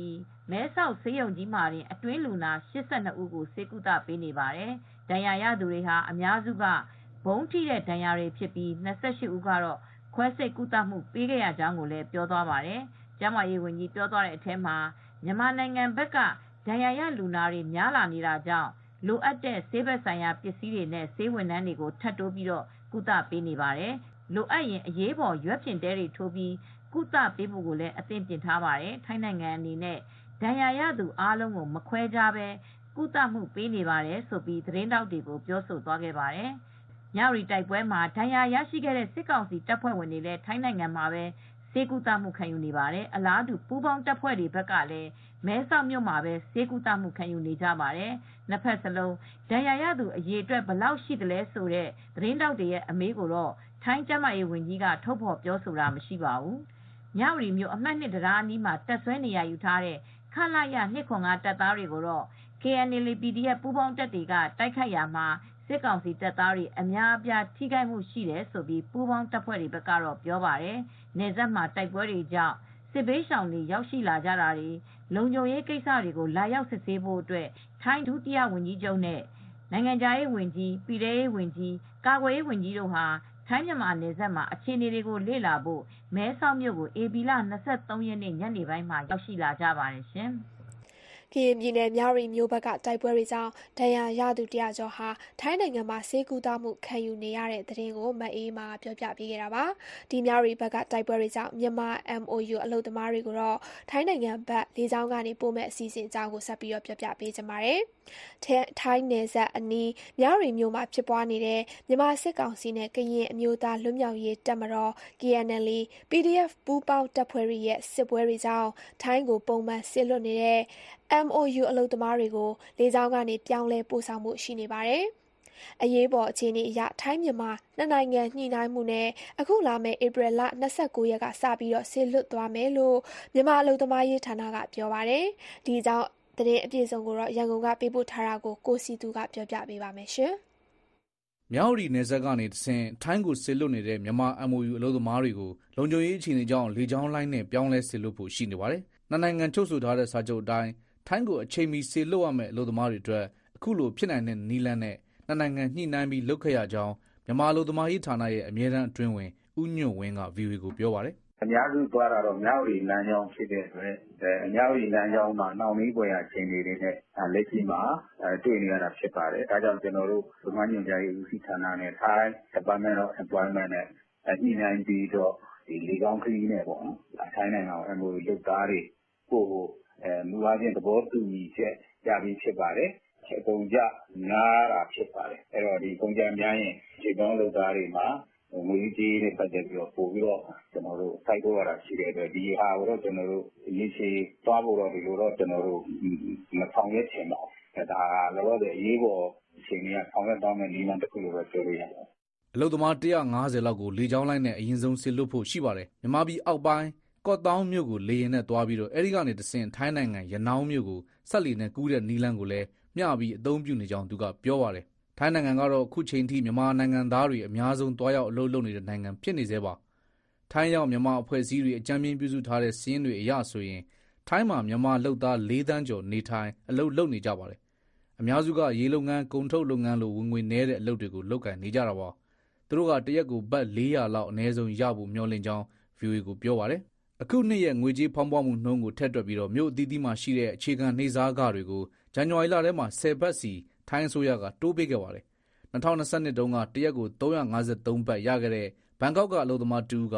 S7: မဲဆောက်ဆေးရုံကြီးမှာတင်အတွင်းလူနာ82ဦးကိုဆေးကုသပေးနေပါတယ်။ဒဏ်ရာရသူတွေဟာအများစုကဘုံထိတဲ့ဒဏ်ရာတွေဖြစ်ပြီး28ဦးကတော့ခွဲစိတ်ကုသမှုပေးခဲ့ရကြောင်းကိုလည်းပြောသွားပါတယ်။ကျန်းမာရေးဝန်ကြီးပြောသွားတဲ့အထဲမှာမြန်မာနိုင်ငံဘက်ကဒဏ်ရာရလူနာတွေများလာနေတာကြောင့်လိုအပ်တဲ့ဆေးဘက်ဆိုင်ရာပစ္စည်းတွေနဲ့ဆေးဝန်ထမ်းတွေကိုထပ်တိုးပြီးကုသပေးနေပါတယ်။လိုအပ်ရင်အရေးပေါ်ရွက်ဖျင်တဲတွေထိုးပြီးကုသပေးဖို့ကိုလည်းအသင့်ပြင်ထားပါတယ်။ထိုင်းနိုင်ငံအနေနဲ့ဒဏ်ရာရသူအားလုံးကိုမခွဲခြားဘဲကုသမှုပေးနေပါတယ်ဆိုပြီးသတင်းတောက်တွေကိုပြောဆိုသွားခဲ့ပါတယ်။မြဝတီတိုက်ပွဲမှာဒဏ်ရာရရှိခဲ့တဲ့စစ်ကောင်စီတပ်ဖွဲ့ဝင်တွေလည်းထိုင်းနိုင်ငံမှာပဲဆေးကုသမှုခံယူနေပါတယ်။အလားတူပူးပေါင်းတပ်ဖွဲ့တွေဘက်ကလည်းမဲဆောက်မြို့မှာပဲဆေးကုသမှုခံယူနေကြပါတယ်။နှစ်ဖက်စလုံးဒဏ်ရာရသူအရေအတွက်ဘယ်လောက်ရှိသလဲဆိုတဲ့သတင်းတောက်တွေရဲ့အမေးကိုတော့ထိုင်းကျန်းမာရေးဝန်ကြီးကထုတ်ဖော်ပြောဆိုတာမရှိပါဘူး။မြဝတီမြို့အမှတ်2တရားအနီးမှာတပ်ဆွဲနေရယူထားတဲ့ခလာရ205တပ်သားတွေကိုတော့ KNLA PDF ပူးပေါင်းတပ်တွေကတိုက်ခိုက်ရာမှာစစ်ကောင်စီတပ်သားတွေအများအပြားထိခိုက်မှုရှိတယ်ဆိုပြီးပူးပေါင်းတပ်ဖွဲ့တွေဘက်ကတော့ပြောပါတယ်။နယ်စပ်မှာတိုက်ပွဲတွေကြောင့်စစ်ဘေးရှောင်တွေရောက်ရှိလာကြတာတွေလုံခြုံရေးကိစ္စတွေကိုလာရောက်စစ်ဆေးဖို့အတွက်ထိုင်းဒုတိယဝန်ကြီးချုပ်နဲ့နိုင်ငံခြားရေးဝန်ကြီး၊ပြည်ထရေးဝန်ကြီး၊ကာကွယ်ရေးဝန်ကြီးတို့ဟာထိုင်းမြန်မာနယ်စပ်မှာအခြေအနေတွေကိုလေ့လာဖို့မဲဆောက်မြို့ကိုဧပြီလ23ရက်နေ့ညနေပိုင်းမှာရောက်ရှိလာကြပါတယ်ရှင်။
S2: ကရင်ပြည်နယ်မြဝတီမြို့ဘက်ကတိုက်ပွဲတွေကြောင့်ဒဏ်ရာရသူ100ကျော်ဟာထိုင်းနိုင်ငံမှာဆေးကုသမှုခံယူနေရတဲ့သတင်းကိုမအေးမာပြောပြပေးခဲ့တာပါ။ဒီမြဝတီဘက်ကတိုက်ပွဲတွေကြောင့်မြန်မာ MOU အလုပ်သမားတွေကိုတော့ထိုင်းနိုင်ငံဘက်လေကြောင်းကနေပို့မဲ့အစီအစဉ်အကြောင်းကိုဆက်ပြီးပြောပြပေးကြပါမယ်။ထိုင်းနယ်စပ်အနီးမြဝတီမြို့မှာဖြစ်ပွားနေတဲ့မြန်မာစစ်ကောင်စီနဲ့ကရင်အမျိုးသားလွတ်မြောက်ရေးတပ်မတော် KNLA PDF ပူးပေါင်းတပ်ဖွဲ့တွေရဲ့စစ်ပွဲတွေကြောင့်ထိုင်းကိုပုံမှန်စစ်လွတ်နေတဲ့MOU အလုပ်သမားတွေကိုလေကြောင်းကနေပြောင်းလဲပို့ဆောင်မှုရှိနေပါတယ်။အရေးပေါ်အခြေအနေအရထိုင်းမြန်မာနှစ်နိုင်ငံညှိနှိုင်းမှုနဲ့အခုလာမယ့်ဧပြီလ29ရက်ကစပြီးဆေးလွတ်သွားမယ်လို့မြန်မာအလုပ်သမားရေးဌာနကပြောပါတယ်။ဒီကြောင့်သတင်းအပြည့်အစုံကိုရန်ကုန်ကပေးပို့ထားတာကိုစီသူကပြောပြပေးပါမယ်ရှင်
S8: ။မြဝတီနယ်စပ်ကနေတဆင့်ထိုင်းကိုဆေးလွတ်နေတဲ့မြန်မာ MOU အလုပ်သမားတွေကိုလုံခြုံရေးအခြေအနေကြောင့်လေကြောင်းလိုင်းနဲ့ပြောင်းလဲဆေးလွတ်ဖို့ရှိနေပါတယ်။နှစ်နိုင်ငံချုပ်ဆိုထားတဲ့စာချုပ်အတိုင်းထိုင်းကိုအချိန်မီဆေးလွတ်ရမယ့်အလုပ်သမားတွေအတွက်အခုလိုဖြစ်နိုင်တဲ့နည်းလမ်းနဲ့နှစ်နိုင်ငံညှိနှိုင်းပြီးလုပ်ခဲ့ရကြောင်းမြန်မာအလုပ်သမားရေးဌာနရဲ့အမြဲတမ်းအတွင်းဝင်ဦးညွန့်ဝင်းက VOA ကိုပြောပါတယ်
S4: ။အများစုသွားတာတော့မြဝတီလမ်းကြောင်းဖြစ်တဲ့အတွက်မြဝတီလမ်းကြောင်းမှာနှောင့်နှေးပွေအခြေအနေတွေနဲ့လက်ရှိမှာတွေ့နေရတာဖြစ်ပါတယ်။ဒါကြောင့်ကျွန်တော်တို့ဗမာညွန့်ကြားရေးဦးစီးဌာနနဲ့ Thai Department of Employment နဲ့ညှိနှိုင်းပြီးတော့ဒီလေကောင်းခရီးနဲ့ပေါ့နော်။ထိုင်းနိုင်ငံကို MOU လုပ်သားတွေပို့ဖို့မူအားဖြင့်သဘောတူညီချက်ရပြီးဖြစ်ပါတယ်။အကုန်ကြများတာဖြစ်ပါတယ်။အဲ့တော့ဒီကုန်ကြများရင်ခြေပေါင်းလုပ်သားတွေမှာငွေကြေးနဲ့ပတ်သက်ပြီးတော့ပို့ပြီးတော့ကျွန်တော်တို့စိုက်ထုတ်ရတာရှိတဲ့အတွက်ဒီဟာကိုတော့ကျွန်တော်တို့ရေရှည်သွားဖို့တော့ဒီလိုတော့ကျွန်တော်တို့မဆောင်ရွက်ချင်ပါဘူး။ဒါလောလောဆယ်အရေးပေါ်အချိန်ကြီးဆောင်ရွက်သွားမယ့်နည်းလမ်းတစ်ခုလိုပဲပြောလို့ရပါတယ်
S8: ။အလုပ်သမား150လောက်ကိုလေကြောင်းလိုင်းနဲ့အရင်ဆုံးဆေးလွတ်ဖို့ရှိပါတယ်။မြန်မာပြည်အောက်ပိုင်းကော့တောင်းမြို့ကိုလေယာဉ်နဲ့သွားပြီးတော့အဲဒီကနေတဆင့်ထိုင်းနိုင်ငံရနောင်းမြို့ကိုဆက်လီနဲ့ကူးတဲ့နီးလန်းကိုလည်းမျှပြီးအသုံးပြုနေကြောင်းသူကပြောပါတယ်။ထိုင်းနိုင်ငံကတော့အခုချိန်ထိမြန်မာနိုင်ငံသားတွေအများဆုံးတွားရောက်အလုပ်လုပ်နေတဲ့နိုင်ငံဖြစ်နေသေးပါ။ထိုင်းရောက်မြန်မာအဖွဲ့အစည်းတွေအကြမ်းပြင်းပြုစုထားတဲ့စီးရင်တွေအရဆိုရင်ထိုင်းမှာမြန်မာလုပ်သား4သန်းကျော်နေထိုင်အလုပ်လုပ်နေကြပါတယ်။အများစုကရေလုပ်ငန်းကုန်ထုတ်လုပ်ငန်းလိုဝင်ငွေနည်းတဲ့အလုပ်တွေကိုလုပ်ကိုင်နေကြတာပါ။သူတို့ကတရက်ကိုဘတ်400လောက်အနည်းဆုံးရဖို့မျှော်လင့်ကြောင်း VOA ကိုပြောပါတယ်။အခုနှစ်ရဲ့ငွေကြေးဖောင်းပွားမှုနှုန်းကိုထက်တွက်ပြီးတော့မြို့အသီးသီးမှာရှိတဲ့အခြေခံနှိပ်စားခတွေကိုဇန်နဝါရီလထဲမှာ10ဘတ်စီထိုင်းအစိုးရကတိုးပေးခဲ့ပါတယ်။2022တုန်းကတရက်ကို353ဘတ်ရခဲ့တဲ့ဘန်ကောက်ကအလုပ်သမားတူက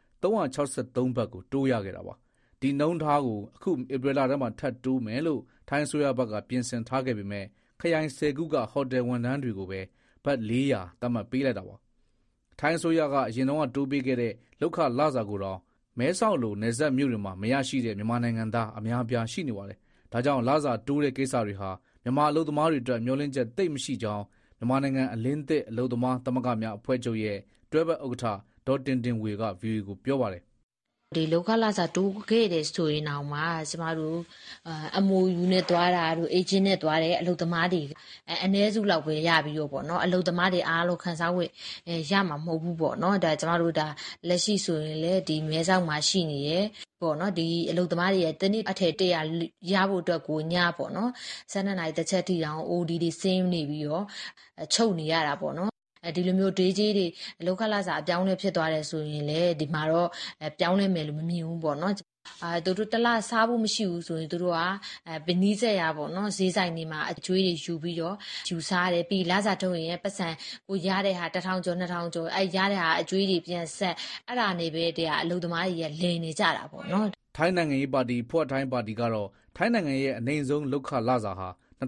S8: 363ဘတ်ကိုတိုးရခဲ့တာပါ။ဒီနှုန်းထားကိုအခုဧပြီလထဲမှာထပ်တိုးမယ်လို့ထိုင်းအစိုးရဘက်ကပြင်ဆင်ထားခဲ့ပေမဲ့ခရိုင်10ခုကဟိုတယ်ဝန်ထမ်းတွေကိုပဲဘတ်400သတ်မှတ်ပေးလိုက်တာပါ။ထိုင်းအစိုးရကအရင်တုန်းကတိုးပေးခဲ့တဲ့လောက်ခလစာကိုတော့မဲဆောက်လိုနယ်စပ်မြို့တွေမှာမရရှိတဲ့မြန်မာနိုင်ငံသားအများအပြားရှိနေပါတယ်။ဒါကြောင့်လစာတိုးတဲ့ကိစ္စတွေဟာမြန်မာအလုပ်သမားတွေအတွက်မျှော်လင့်ချက်သိပ်မရှိကြောင်းမြန်မာနိုင်ငံအလင်းသစ်အလုပ်သမားသမဂ္ဂများအဖွဲ့ချုပ်ရဲ့တွဲဘက်ဥက္ကဋ္ဌဒေါ်တင်တင်ဝေက VOA ကိုပြောပါတယ်
S9: ဒီလောကလာစာတိုးခဲ့တယ်ဆိုရင်တော့မှကျမတို့MOU နဲ့တွားတာတို့ agent နဲ့တွားတယ်အလုပ်သမားတွေအနည်းစုလောက်ပဲရပြီးတော့ပေါ့နော်အလုပ်သမားတွေအားလုံးခန်းစားဝတ်ရမှာမဟုတ်ဘူးပေါ့နော်ဒါကျမတို့ဒါလက်ရှိဆိုရင်လည်းဒီမဲဆောက်မှာရှိနေရပေါ့နော်ဒီအလုပ်သမားတွေရဲ့တနည်းအထည်100ရဖို့အတွက်ကိုညပေါ့နော်12နာရီတစ်ချက်ထိအောင် OD တွေဆင်းနေပြီးတော့ချုပ်နေရတာပေါ့နော်ဒီလိုမျိုးဒေးကြီးတွေလောကလာစာအပြောင်းလဲဖြစ်သွားတယ်ဆိုရင်လေဒီမှာတော့ပြောင်းလဲမယ်လို့မမြင်ဘူးပေါ့နော်သူတို့တလစားဖို့မရှိဘူးဆိုရင်သူတို့ကဗနီးဆက်ရပေါ့နော်ဈေးဆိုင်တွေမှာအကျွေးတွေယူပြီးတော့ယူစားတယ်ပြီးလစာထုတ်ရင်ပတ်စံကိုရတဲ့ဟာ1000ကျော်2000ကျော်အဲရတဲ့ဟာအကျွေးတွေပြန်ဆက်အဲ့ဒါနေပဲတဲ့အလုပ်သမားတွေလည်နေကြတာပေါ့နော်
S8: ထိုင်းနိုင်ငံရေးပါတီဖွတ်ထိုင်းပါတီကတော့ထိုင်းနိုင်ငံရဲ့အနေဆုံးလောက်ခလစာဟာ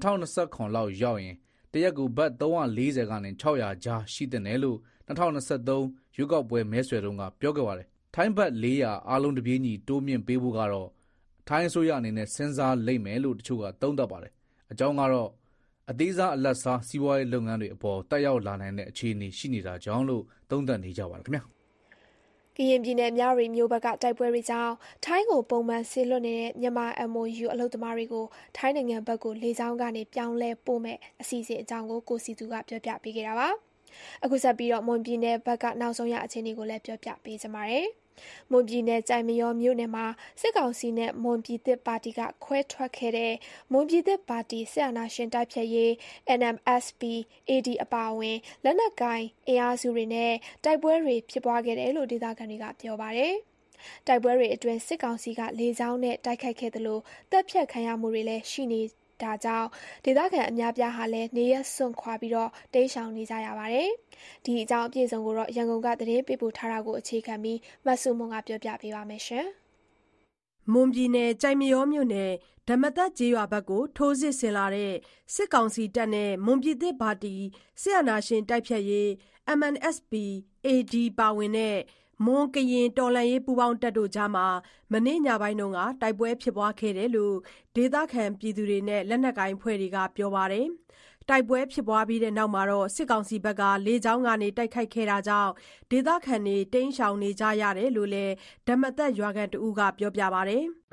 S8: 2020လောက်ရောက်ရင်တရက်ကိုဘတ်340ကနေ600ကြားရှိတဲ့နယ်လို့2023ရွေးကောက်ပွဲမဲဆွယ်တုန်းကပြောခဲ့ပါတယ်ထိုင်းဘတ်400အားလုံးတပြေးညီတိုးမြင့်ပေးဖို့ကတော့ထိုင်းအစိုးရအနေနဲ့စဉ်းစားလိမ့်မယ်လို့တချို့ကသုံးသပ်ပါတယ်အကြောင်းကတော့အသေးစားအလတ်စားစီးပွားရေးလုပ်ငန်းတွေအပေါ်တက်ရောက်လာနိုင်တဲ့အခြေအနေရှိနေတာကြောင့်လို့သုံးသပ်နေကြပါတယ်ခင်ဗျာ
S2: ကရင်ပြည်နယ်မြရီမြို့ဘက်ကတိုက်ပွဲတွေကြောင့်ထိုင်းကိုပုံမှန်ဆေးလွတ်နေတဲ့မြန်မာ MOU အလုပ်သမားတွေကိုထိုင်းနိုင်ငံဘက်ကိုလေကြောင်းကနေပြောင်းလဲပို့မဲ့အစီအစဉ်အကြောင်းကိုစီသူကပြောပြပေးခဲ့တာပါအခုဆက်ပြီးတော့မွန်ပြည်နယ်ဘက်ကနောက်ဆုံးရအခြေအနေကိုလည်းပြောပြပေးကြပါမယ်မွန်ပြည်နယ်ကြိုင်မရောမြို့နယ်မှာစစ်ကောင်စီနဲ့မွန်ပြည်သစ်ပါတီကခွဲထွက်ခဲ့တဲ့မွန်ပြည်သစ်ပါတီဆရာနာရှင်တိုက်ဖြတ်ရေး NMSP AD အပါအဝင်လက်နက်ကိုင်အင်အားစုတွေနဲ့တိုက်ပွဲတွေဖြစ်ပွားခဲ့တယ်လို့ဒေသခံတွေကပြောပါတယ်တိုက်ပွဲတွေအတွင်းစစ်ကောင်စီကလေကြောင်းနဲ့တိုက်ခိုက်ခဲ့သလိုတပ်ဖြတ်ခံရမှုတွေလည်းရှိနေတာကြောင့်ဒေသခံအများပြားဟာလည်းနေရစွန့်ခွာပြီးတော့တိမ်းရှောင်နေကြရပါတယ်။ဒီအကြောင်းအပြည့်စုံကိုတော့ရန်ကုန်ကသတင်းပေးပို့ထားတာကိုအခြေခံပြီးမဆုမွန်ကပြောပြပေးပါမယ်ရှင်။မွန်ပြည်နယ်ကြိုင်မရောမြို့နယ်ဓမ္မသက်ကျေးရွာဘက်ကိုထိုးစစ်ဆင်လာတဲ့စစ်ကောင်စီတပ်နဲ့မွန်ပြည်သစ်ပါတီဆရာနာရှင်တိုက်ဖြတ်ရေး MNSP AD ပါဝင်တဲ့မွန်ကရင်တော်လှန်ရေးပူးပေါင်းတပ်တို့ကြားမှာမနေ့ညပိုင်းကတိုက်ပွဲဖြစ်ပွားခဲ့တယ်လို့ဒေသခံပြည်သူတွေနဲ့လက်နက်ကိုင်အဖွဲ့တွေကပြောပါတယ်။တိုက်ပွဲဖြစ်ပွားပြီးတဲ့နောက်မှာစစ်ကောင်စီဘက်ကလေကြောင်းကနေတိုက်ခိုက်ခဲ့တာကြောင့်ဒေသခံတွေတိမ်းရှောင်နေကြရတယ်လို့လည်းဓမ္မသက်ရွာခံတဦးကပြောပြပါတယ်။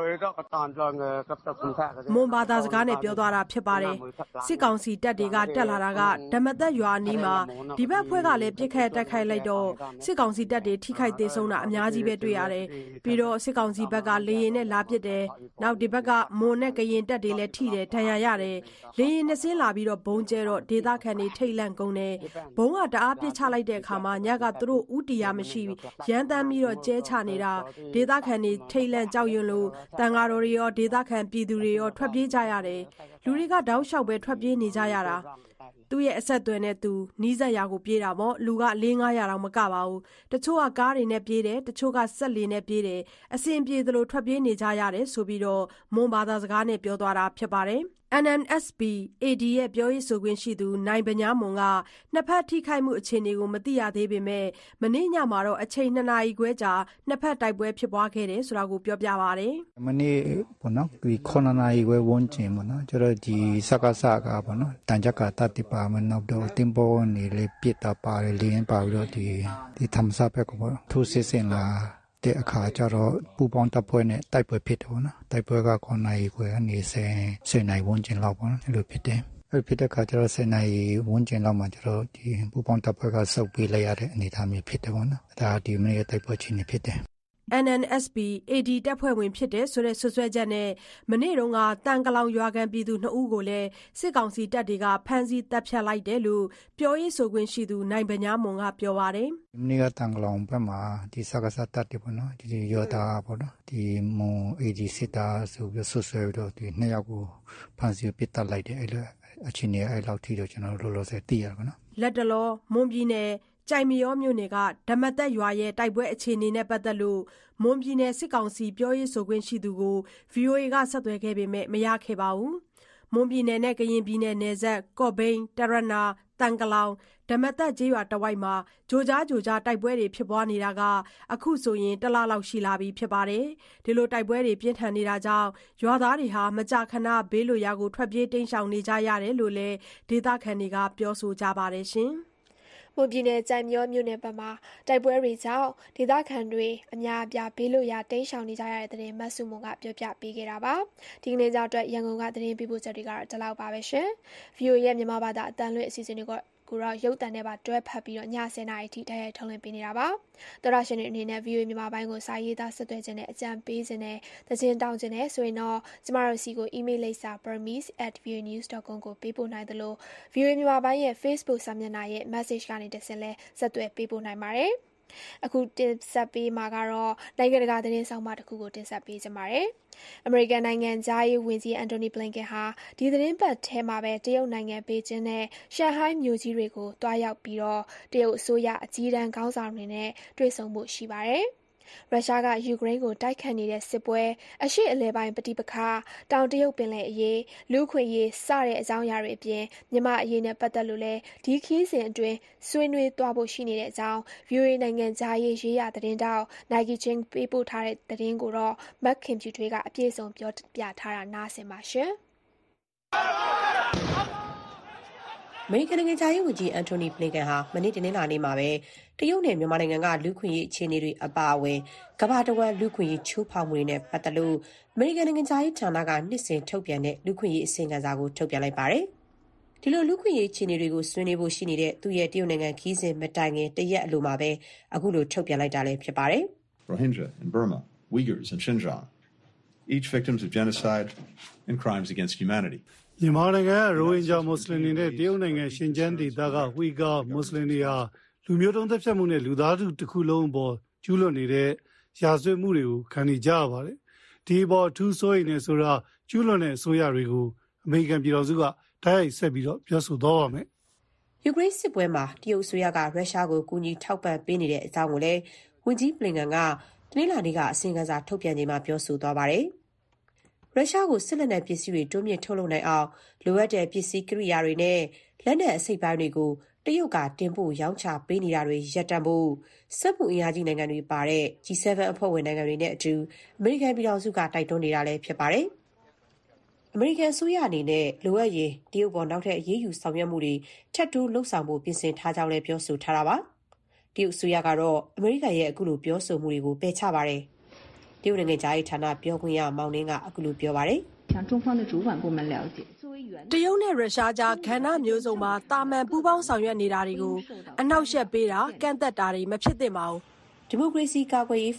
S2: မွန်ဘာသာစကားနဲ့ပြောသွားတာဖြစ်ပါတယ်။စစ်ကောင်စီတပ်တွေကတက်လာတာကဓမ္မသက်ရွာအနီးမှာဒီဘက်ဖွဲ့ကလည်းပြစ်ခတ်တိုက်ခိုက်လိုက်တော့စစ်ကောင်စီတပ်တွေထိခိုက်သေးဆုံးတာအများကြီးပဲတွေ့ရတယ်။ပြီးတော့စစ်ကောင်စီဘက်ကလေရင်နဲ့လာပစ်တယ်။နောက်ဒီဘက်ကမွန်နဲ့ကရင်တပ်တွေလည်းထိတယ်ဒဏ်ရာရတယ်။လေရင်နဲ့ဆင်းလာပြီးတော့ဘုံကျဲတော့ဒေသခံတွေထိတ်လန့်ကုန်တယ်။ဘုံကတအားပစ်ချလိုက်တဲ့အခါမှာညကသူတို့ဥတီယာမရှိရမ်းတမ်းပြီးတော့ကျဲချနေတာဒေသခံတွေထိတ်လန့်ကြောက်ရွံ့လို့တန်ဃာတော်တွေရောဒေသခံပြည်သူတွေရောထွက်ပြေးကြရတယ်။လူတွေကတောက်လျှောက်ပဲထွက်ပြေးနေကြရတာ။သူ့ရဲ့အဆက်အသွယ်နဲ့သူနီးစပ်ရာကိုပြေးတာပေါ့လူက400-500တောင်မကပါဘူးတချို့ကကားတွေနဲ့ပြေးတယ်တချို့ကဆက်လေနဲ့ပြေးတယ်အစင်ပြေသလိုထွက်ပြေးနေကြရတယ်ဆိုပြီးတော့မွန်ဘာသာစကားနဲ့ပြောသွားတာဖြစ်ပါတယ်NNSP AD ရဲ့ပြောရေးဆိုခွင့်ရှိသူနိုင်ပညာမွန်ကနှစ်ဖက်ထိခိုက်မှုအခြေအနေကိုမသိရသေးပေမဲ့မနေ့ညမှာတော့အချိန်2နာရီခွဲကြာနှစ်ဖက်တိုက်ပွဲဖြစ်ပွားခဲ့တယ်ဆိုတာကိုပြောပြပါရတယ်
S10: မနေ့ပေါ့နော်ဒီ9နာရီခွဲဝန်းကျင်ပေါ့နော်ကျတော့ဒီစကားစကားပေါ့နော်တန်ကြပ်ကတတိပါမနောက်တော့တင်ပေါ်နေလေပြစ်တာပါတယ်လင်းပါပြီးတော့ဒီသမ်စာဘက်ကပေါ့ထိုးစစ်ဆင်လာတဲ့အခါကျတော့ပူပေါင်းတပ်ဖွဲ့နဲ့တိုက်ပွဲဖြစ်တယ်ပေါ့နော်တိုက်ပွဲက9နာရီခွဲကနေ10နာရီဝန်းကျင်လောက်ပေါ့နော်အဲ့လိုဖြစ်တယ်အဲ့ဖြစ်တဲ့အခါကျတော့10နာရီဝန်းကျင်လောက်မှာကျတော့ဒီပူပေါင်းတပ်ဖွဲ့ကစုပ်ပေးလိုက်ရတဲ့အနေအထားမျိုးဖြစ်တယ်ပေါ့နော်ဒါဒီမနေ့တိုက်ပွဲချင်းနေဖြစ်တယ်
S2: NNSP AD တပ်ဖွဲ့ဝင်ဖြစ်တဲ့ဆိုတဲ့ဆွဆွဲချက်နဲ့မနေ့တုန်းကတန်ကလောင်ရွာကန်ပြည်သူ2ဦးကိုလည်းစစ်ကောင်စီတပ်တွေကဖမ်းဆီးတပ်ဖြတ်လိုက်တယ်လို့ပြောရေးဆိုခွင့်ရှိသူနိုင်ပညာမွန်ကပြောပါတယ်
S10: ။မနေ့ကတန်ကလောင်ဘက်မှာဒီစကားစတပ်တွေပေါ့နော်ဒီရောတာပေါ့နော်ဒီမွန် AD စစ်သားဆိုပြီးဆွဆွဲပြီးတော့ဒီ2ယောက်ကိုဖမ်းဆီးပစ်တပ်လိုက်တယ်အဲ့လိုအချင်းကြီးအဲ့လောက်ထိတော့ကျွန်တော်တို့လောလောဆယ်သိရပါတော့
S2: ။လက်တလောမွန်ပြည်နယ်ကြိုင်မရောမြို့နယ်ကဓမ္မသက်ရွာရဲ့တိုက်ပွဲအခြေအနေနဲ့ပတ်သက်လို့မွန်ပြည်နယ်စစ်ကောင်စီပြောရေးဆိုခွင့်ရှိသူကို VOA ကဆက်သွယ်ခဲ့ပေမဲ့မရခဲ့ပါဘူး။မွန်ပြည်နယ်နဲ့ကရင်ပြည်နယ်နယ်စပ်ကော့ဘိန်းတရနာတန်ကလောင်ဓမ္မသက်ကျေးရွာတဝိုက်မှာဂျိုကြားတိုက်ပွဲတွေဖြစ်ပွားနေတာကအခုဆိုရင်1လလောက်ရှိလာပြီဖြစ်ပါတယ်။ဒီလိုတိုက်ပွဲတွေပြင်းထန်နေတာကြောင့်ရွာသားတွေဟာမကြာခဏဘေးလွတ်ရာကိုထွက်ပြေးတိမ်းရှောင်နေကြရတယ်လို့လည်းဒေသခံတွေကပြောဆိုကြပါတယ်ရှင်။မွန်ပြည်နယ်ကြိုင်မြို့မြို့နယ်ဘက်မှာတိုက်ပွဲတွေကြောင့်ဒေသခံတွေအများအပြားဘေးလွတ်ရာတိမ်းရှောင်နေကြရတဲ့သတင်းမဆုမွန်ကပြောပြပေးခဲ့တာပါဒီကနေ့ကြောင့်အတွက်ရန်ကုန်ကသတင်းပေးပို့ချက်တွေကတော့ဒီလောက်ပါပဲရှင် VOA ရဲ့မြန်မာဘာသာအတန်လွင့်အစီအစဉ်တွေကိုရုပ်သံနဲ့ပါတွဲဖက်ပြီးတော့ည10:00နာရီထိတိုက်ရိုက်ထုတ်လွှင့်ပေးနေတာပါတော်ရရှင်တွေအနေနဲ့ VOA မြန်မာပိုင်းကိုစာရေးသားဆက်သွယ်ခြင်းနဲ့အကြံပေးခြင်းနဲ့သတင်းတောင်းခြင်းနဲ့ဆိုရင်တော့ကျမတို့စီကို email လိပ်စာ burmese@voanews.com ကိုပေးပို့နိုင်သလို VOA မြန်မာပိုင်းရဲ့ Facebook စာမျက်နှာရဲ့ message ကနေတဆင့်လဲဆက်သွယ်ပေးပို့နိုင်ပါတယ်အခုတင်ဆက်ပေးမှာကတော့နိုင်ငံတကာသတင်းဆောင်မတစ်ခုကိုတင်ဆက်ပေးကြပါမယ်။အမေရိကန်နိုင်ငံသားရေးဝန်ကြီးအန်တိုနီဘလင်ကန်ဟာဒီသတင်းပတ်ထဲမှာပဲတရုတ်နိုင်ငံဘေကျင်းနဲ့ရှန်ဟိုင်းမြို့ကြီးတွေကိုတွားရောက်ပြီးတော့တရုတ်အစိုးရအကြီးတန်းခေါင်းဆောင်တွေနဲ့တွေ့ဆုံမှုရှိပါတယ်။ရုရှားကယူကရိန်းကိုတိုက်ခတ်နေတဲ့စစ်ပွဲအရှေ့အလယ်ပိုင်းပဋိပက္ခတောင်တရုတ်ပင်လယ်အရေးလူခွင့်ရေးစတဲ့အကြောင်းအရာတွေအပြင်မြန်မာအရေးနဲ့ပတ်သက်လို့လဲဒီခီးစဉ်အတွင်းဆွေးနွေးသွားဖို့ရှိနေတဲ့အကြောင်း VOA နိုင်ငံသားရေးရေးရသတင်းတောက်နိုင်ဂီချင်းပေးပို့ထားတဲ့သတင်းကိုတော့မက်ခင်ဖြူထွေးကအပြည့်စုံပြောပြထားတာနားဆင်ပါရှင်
S11: အမေရိကန်နိုင်ငံသားရေးဝန်ကြီးအန်တိုနီဘလင်ကန်ဟာမနေ့တနင်္လာနေ့မှာပဲတရုတ်နဲ့မြန်မာနိုင်ငံကလူခွင့်ရေးအခြေအနေတွေအပါအဝင်ကမ္ဘာတဝန်းလူခွင့်ရေးချိုးဖောက်မှုတွေနဲ့ပတ်သက်လို့အမေရိကန်နိုင်ငံသားရေးဌာနကနှစ်စဉ်ထုတ်ပြန်တဲ့လူခွင့်ရေးအစီအမံစာကိုထုတ်ပြန်လိုက်ပါတယ်။ဒီလိုလူခွင့်ရေးအခြေအနေတွေကိုဆွေးနွေးဖို့ရှိနေတဲ့သူ့ရဲ့တရုတ်နိုင်ငံခီးစဉ်မတိုင်ခင်တရက်အလိုမှာပဲအခုလိုထုတ်ပြန်လိုက်တာလည်းဖြစ်ပါတယ်။
S6: Rohingya in Burma, Uyghurs in Xinjiang, each victims of genocide and crimes against humanity.
S12: မြန်မာနိုင်ငံကရိုဟင်ဂျာမွတ်စလင်တွေနဲ့တရုတ်နိုင်ငံရှင်ကျန်းဒေသကဝီဂါမွတ်စလင်တွေဟာလူမျိုးတုံးသတ်ဖြတ်မှုနဲ့လူသားထုတစ်ခုလုံးအပေါ်ကျူးလွန်နေတဲ့ရာဇဝတ်မှုတွေကိုခံနေကြရပါတယ်။ဒီပေါ်အထူးစိုးရိမ်နေဆိုတာကျူးလွန်တဲ့အစိုးရတွေကိုအမေရိကန်ပြည်ထောင်စုကတိုက်ရိုက်ဆက်ပြီးတော့ပြောဆိုသွားပါမယ်
S11: ။ယူကရိန်းစစ်ပွဲမှာတရုတ်အစိုးရကရုရှားကိုကူညီထောက်ပံ့ပေးနေတဲ့အကြောင်းကိုလည်းဝန်ကြီးဘလင်ကန်ကတနင်္လာနေ့ကအစီရင်ခံစာထုတ်ပြန်ချိန်မှာပြောဆိုသွားပါတယ်။ရုရှားကိုစစ်လက်နက်ပစ္စည်းတွေတိုးမြင့်ထုတ်လုပ်နိုင်အောင်လိုအပ်တဲ့ပစ္စည်းကိရိယာတွေနဲ့လက်နက်အစိတ်ပိုင်းတွေကိုတရုတ်ကတင်ပို့ရောင်းချပေးနေတာတွေရပ်တန့်ဖို့စက်မှုအင်အားကြီးနိုင်ငံတွေပါတဲ့ G7 အဖွဲ့ဝင်နိုင်ငံတွေနဲ့အတူအမေရိကန်ပြည်ထောင်စုကတိုက်တွန်းနေတာလည်းဖြစ်ပါတယ်။အမေရိကန်အစိုးရအနေနဲ့လိုအပ်ရင်တရုတ်ပေါ်နောက်ထပ်အရေးယူဆောင်ရွက်မှုတွေထပ်တိုးလှုပ်ဆောင်ဖို့ပြင်ဆင်ထားကြောင်းလည်းပြောဆိုထားတာပါ။တရုတ်အစိုးရကတော့အမေရိကန်ရဲ့အခုလိုပြောဆိုမှုတွေကိုပယ်ချပါတယ်။တရုတ်နိုင်ငံသားရေးဌာနပြောခွင့်ရမောင်နှင်းကအခုလိုပြောပါတယ်
S13: တရုတ်နဲ့ရုရှားကြားကဏ္ဍမျိုးစုံမှာတာမန်ပူးပေါင်းဆောင်ရွက်နေတာတွေကိုအနှောက်အယှက်ပေးတာကန့်သက်တာတွေမဖြစ်သင့်ပါဘူး
S11: ဒီမိုကရေစီကာကွယ်ရေး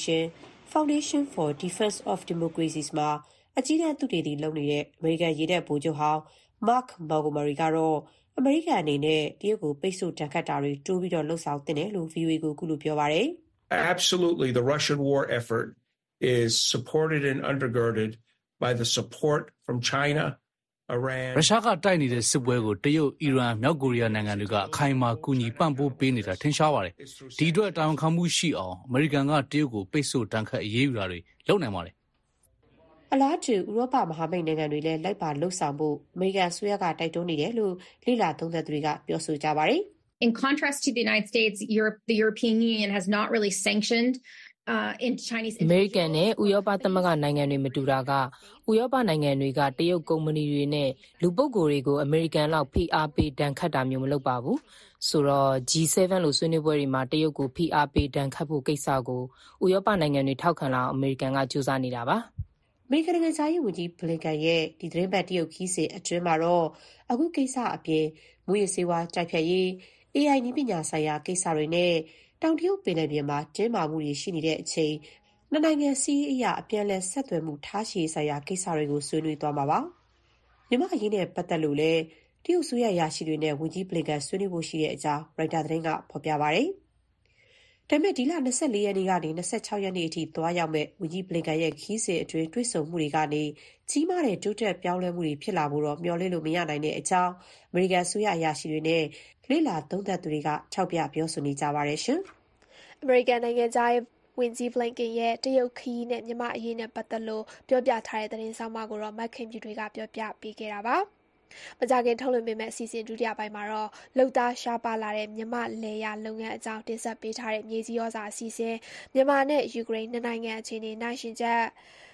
S11: Foundation for Defense of Democracies မှာအကြီးတန်းသုတေသီလုပ်နေတဲ့အမေရိကန်ရေတပ်ဗိုလ်ချုပ်ဟောင်း Mark Montgomery ကတော့အမေရိကန်အနေနဲ့တရုတ်ကိုပိတ်ဆို့ဒဏ်ခတ်တာတွေတိုးပြီးတော့လှုပ်ဆောင်သင့်တယ်လို့ VOA ကိုအခုလိုပြောပါတယ်
S14: Absolutely, the Russian war effort is supported and undergirded by the support from China, Iran.
S8: ရုရှားကတိုက်နေတဲ့စစ်ပွဲကိုတရုတ်၊အီရန်၊မြောက်ကိုရီးယားနိုင်ငံတွေကအခိုင်အမာကူညီပံ့ပိုးပေးနေတာထင်ရှားပါတယ်။ဒီအတွက်တာဝန်ခံမှုရှိအောင်အမေရိကန်ကတရုတ်ကိုပိတ်ဆို့ဒဏ်ခတ်အရေးယူတာတွေလုပ်နိုင်ပါတယ်
S11: ။အလားတူဥရောပမဟာမိတ်နိုင်ငံတွေလည်းလိုက်ပါလှုပ်ဆောင်ဖို့အမေရိကန်အစိုးရကတိုက်တွန်းနေတယ်လို့လေ့လာသုံးသပ်သူတွေကပြောဆိုကြပါတယ်။
S15: In contrast to the United States, the European Union has not really sanctioned
S3: အမေရိကန်နဲ့ဥရောပသမဂ္ဂနိုင်ငံတွေမတူတာကဥရောပနိုင်ငံတွေကတရုတ်ကုမ္ပဏီတွေနဲ့လူပုဂ္ဂိုလ်တွေကိုအမေရိကန်လောက်ဖိအားပေးဒဏ်ခတ်တာမျိုးမလုပ်ပါဘူးဆိုတော့ G7 လို့ဆွေးနွေးပွဲတွေမှာတရုတ်ကိုဖိအားပေးဒဏ်ခတ်ဖို့ကိစ္စကိုဥရောပနိုင်ငံတွေထောက်ခံလာအောင်အမေရိကန်ကကြိုးစားနေတာပါ
S11: အမေရိကန်နိုင်ငံသားရေးဝန်ကြီးဘလင်ကန်ရဲ့ဒီသတင်းပတ်တရုတ်ခီးစဉ်အတွင်းမှာတော့အခုကိစ္စအပြင်မူရစေဝါတိုက်ဖြတ်ရေး AI နည်းပညာဆိုင်ရာကိစ္စတွေနဲ့တောင်တရုတ်ပင်လယ်ပြင်မှာတင်းမာမှုတွေရှိနေတဲ့အချိန်နှစ်နိုင်ငံစီးအရာအပြန်အလှန်ဆက်သွယ်မှုထားရှိရေးဆိုင်ရာကိစ္စတွေကိုဆွေးနွေးသွားမှာပါမြန်မာအရေးနဲ့ပတ်သက်လို့လည်းတရုတ်ဆိုရရရှိတွေနဲ့ဝန်ကြီးဘလင်ကန်ဆွေးနွေးဖို့ရှိတဲ့အကြောင်းရိုက်တာသတင်းကဖော်ပြပါတယ်ဒါပေမဲ့ဒီလ24ရက်နေ့ကနေ26ရက်နေ့အထိသွားရောက်မဲ့ဝန်ကြီးဘလင်ကန်ရဲ့ခီးစဉ်အတွင်းတွေ့ဆုံမှုတွေကနေကြီးမားတဲ့တိုးတက်ပြောင်းလဲမှုတွေဖြစ်လာဖို့တော့မျှော်လင့်လို့မရနိုင်တဲ့အကြောင်းအမေရိကန်ဆိုရရရှိတွေနဲ့လေ့လာသုံးသပ်သူတွေကထောက်ပြပြောဆိုနေကြပါတယ်ရှင်
S2: အမေရိကန်နိုင်ငံသားဝန်ကြီးဘလင်ကန်ရဲ့တရုတ်ခီးနဲ့မြန်မာအရေးနဲ့ပတ်သက်လို့ပြောပြထားတဲ့သတင်းဆောင်မကိုတော့မက်ခင်ပြူတွေကပြောပြပေးခဲ့တာပါမကြခင်ထုတ်လွှင့်ပေးမယ့်အစီအစဉ်ဒုတိယပိုင်းမှာတော့လှုပ်သားရှားပါလာတဲ့မြန်မာလေယာလုပ်ငန်းအကြောင်းတင်ဆက်ပေးထားတဲ့မြေကြီးဩဇာအစီအစဉ်မြန်မာနဲ့ယူကရိန်းနှစ်နိုင်ငံအခြေအနေနိုင်ရှင်ချက်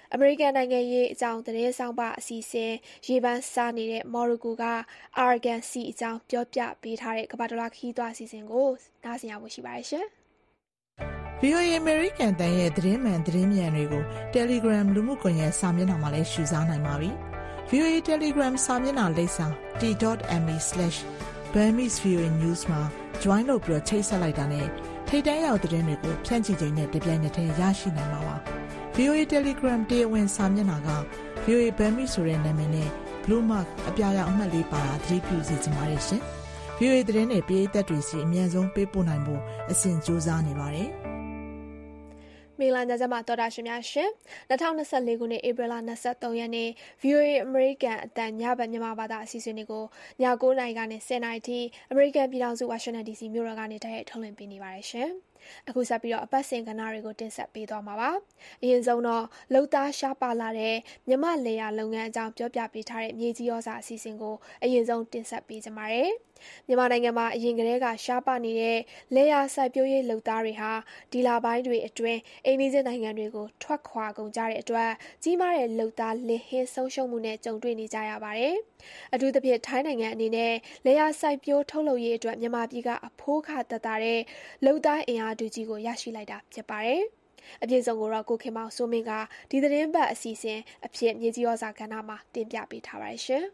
S2: အမေရိကန်နိုင်ငံရေးအကြောင်းသတင်းဆောင်ပါအစီအစဉ်ရေပန်းစားနေတဲ့မော်ရိုကိုကအာရဂန်စီအကြောင်းပြောပြပေးထားတဲ့ကမ္ဘာတလွှာခီးသွွားအစီအစဉ်ကိုနားဆင်ရဖို့ရှိပါတယ်ရှင်။
S16: VOA American တန်ရဲ့သတင်းမှန်သတင်းမြန်တွေကို Telegram လူမှုကွန်ရက်စာမျက်နှာမှာလည်းရှုစားနိုင်ပါပြီ။ VOA Telegram စာမျက်နှာလိပ်စာ t.me/Burmese VOA News မှာ join လုပ်ပြီးချိတ်ဆက်လိုက်တာနဲ့ထိပ်တန်းရောက်သတင်းတွေကိုဖြန့်ချိချိန်နဲ့တပြိုင်နက်တည်းရရှိနိုင်မှာပါ။ VOA Telegram တရားဝင်စာမျက်နှာက VOA Burmese ဆိုတဲ့နာမည်နဲ့ Blue Mark အပြာရောင်အမှတ်လေးပါတာသတိပြုစီချင်ပါတယ်ရှင်။ VOA သတင်းတွေပရိသတ်တွေစီအမြန်ဆုံးပေးပို့နိုင်ဖို့အစဉ်ကြိုးစားနေပါတယ်။
S2: မင်္ဂလာညချမ်းပါတော်တာရှင်များရှင်2024ခုနှစ်ဧပြီလ23ရက်နေ့ VOA American အတန်ညဘက်မြန်မာဘာသာအစီအစဉ်တွေကိုည9:00နာရီကနေ10:00နာရီထိ American ပြည်ထောင်စု Washington DC မြို့တော်ကနေတိုက်ရိုက်ထုတ်လွှင့်ပေးနေပါတယ်ရှင်။အခုဆက်ပြီးတော့အပတ်စဉ်ကဏ္ဍတွေကိုတင်ဆက်ပေးသွားမှာပါ။အရင်ဆုံးတော့လုံသားရှားပါလာတဲ့မြမလေယာလုပ်ငန်းအကြောင်းပြောပြပေးထားတဲ့မြေကြီးရောစာအစီအစဉ်ကိုအရင်ဆုံးတင်ဆက်ပေးကြပါမယ်။မြန်မာနိုင်ငံမှာအရင်ကတည်းကရှားပါနေတဲ့လေယာစိုက်ပျိုးရေးလုပ်သားတွေဟာဒီလပိုင်းတွေအတွင်းအိမ်နီးချင်းနိုင်ငံတွေကိုထွက်ခွာကုန်ကြတဲ့အတွက်ကြီးမားတဲ့လုပ်သားလစ်ဟင်းဆုံးရှုံးမှုနဲ့ကြုံတွေ့နေကြရပါတယ်။အထူးသဖြင့်ထိုင်းနိုင်ငံအနေနဲ့လေယာစိုက်ပျိုးထုတ်လုပ်ရေးအတွက်မြန်မာပြည်ကအဖိုးခသက်သာတဲ့လုပ်သားအင်အားတူကြီးကိုရရှိလိုက်တာဖြစ်ပါတယ်။အပြည့်စုံကိုတော့ကိုခင်မောင်စိုးမင်းကဒီသတင်းပတ်အစီအစဉ်အဖြစ်မြေကြီးရောစာကဏ္ဍမှာတင်ပြပေးထားပါတယ်ရှင်။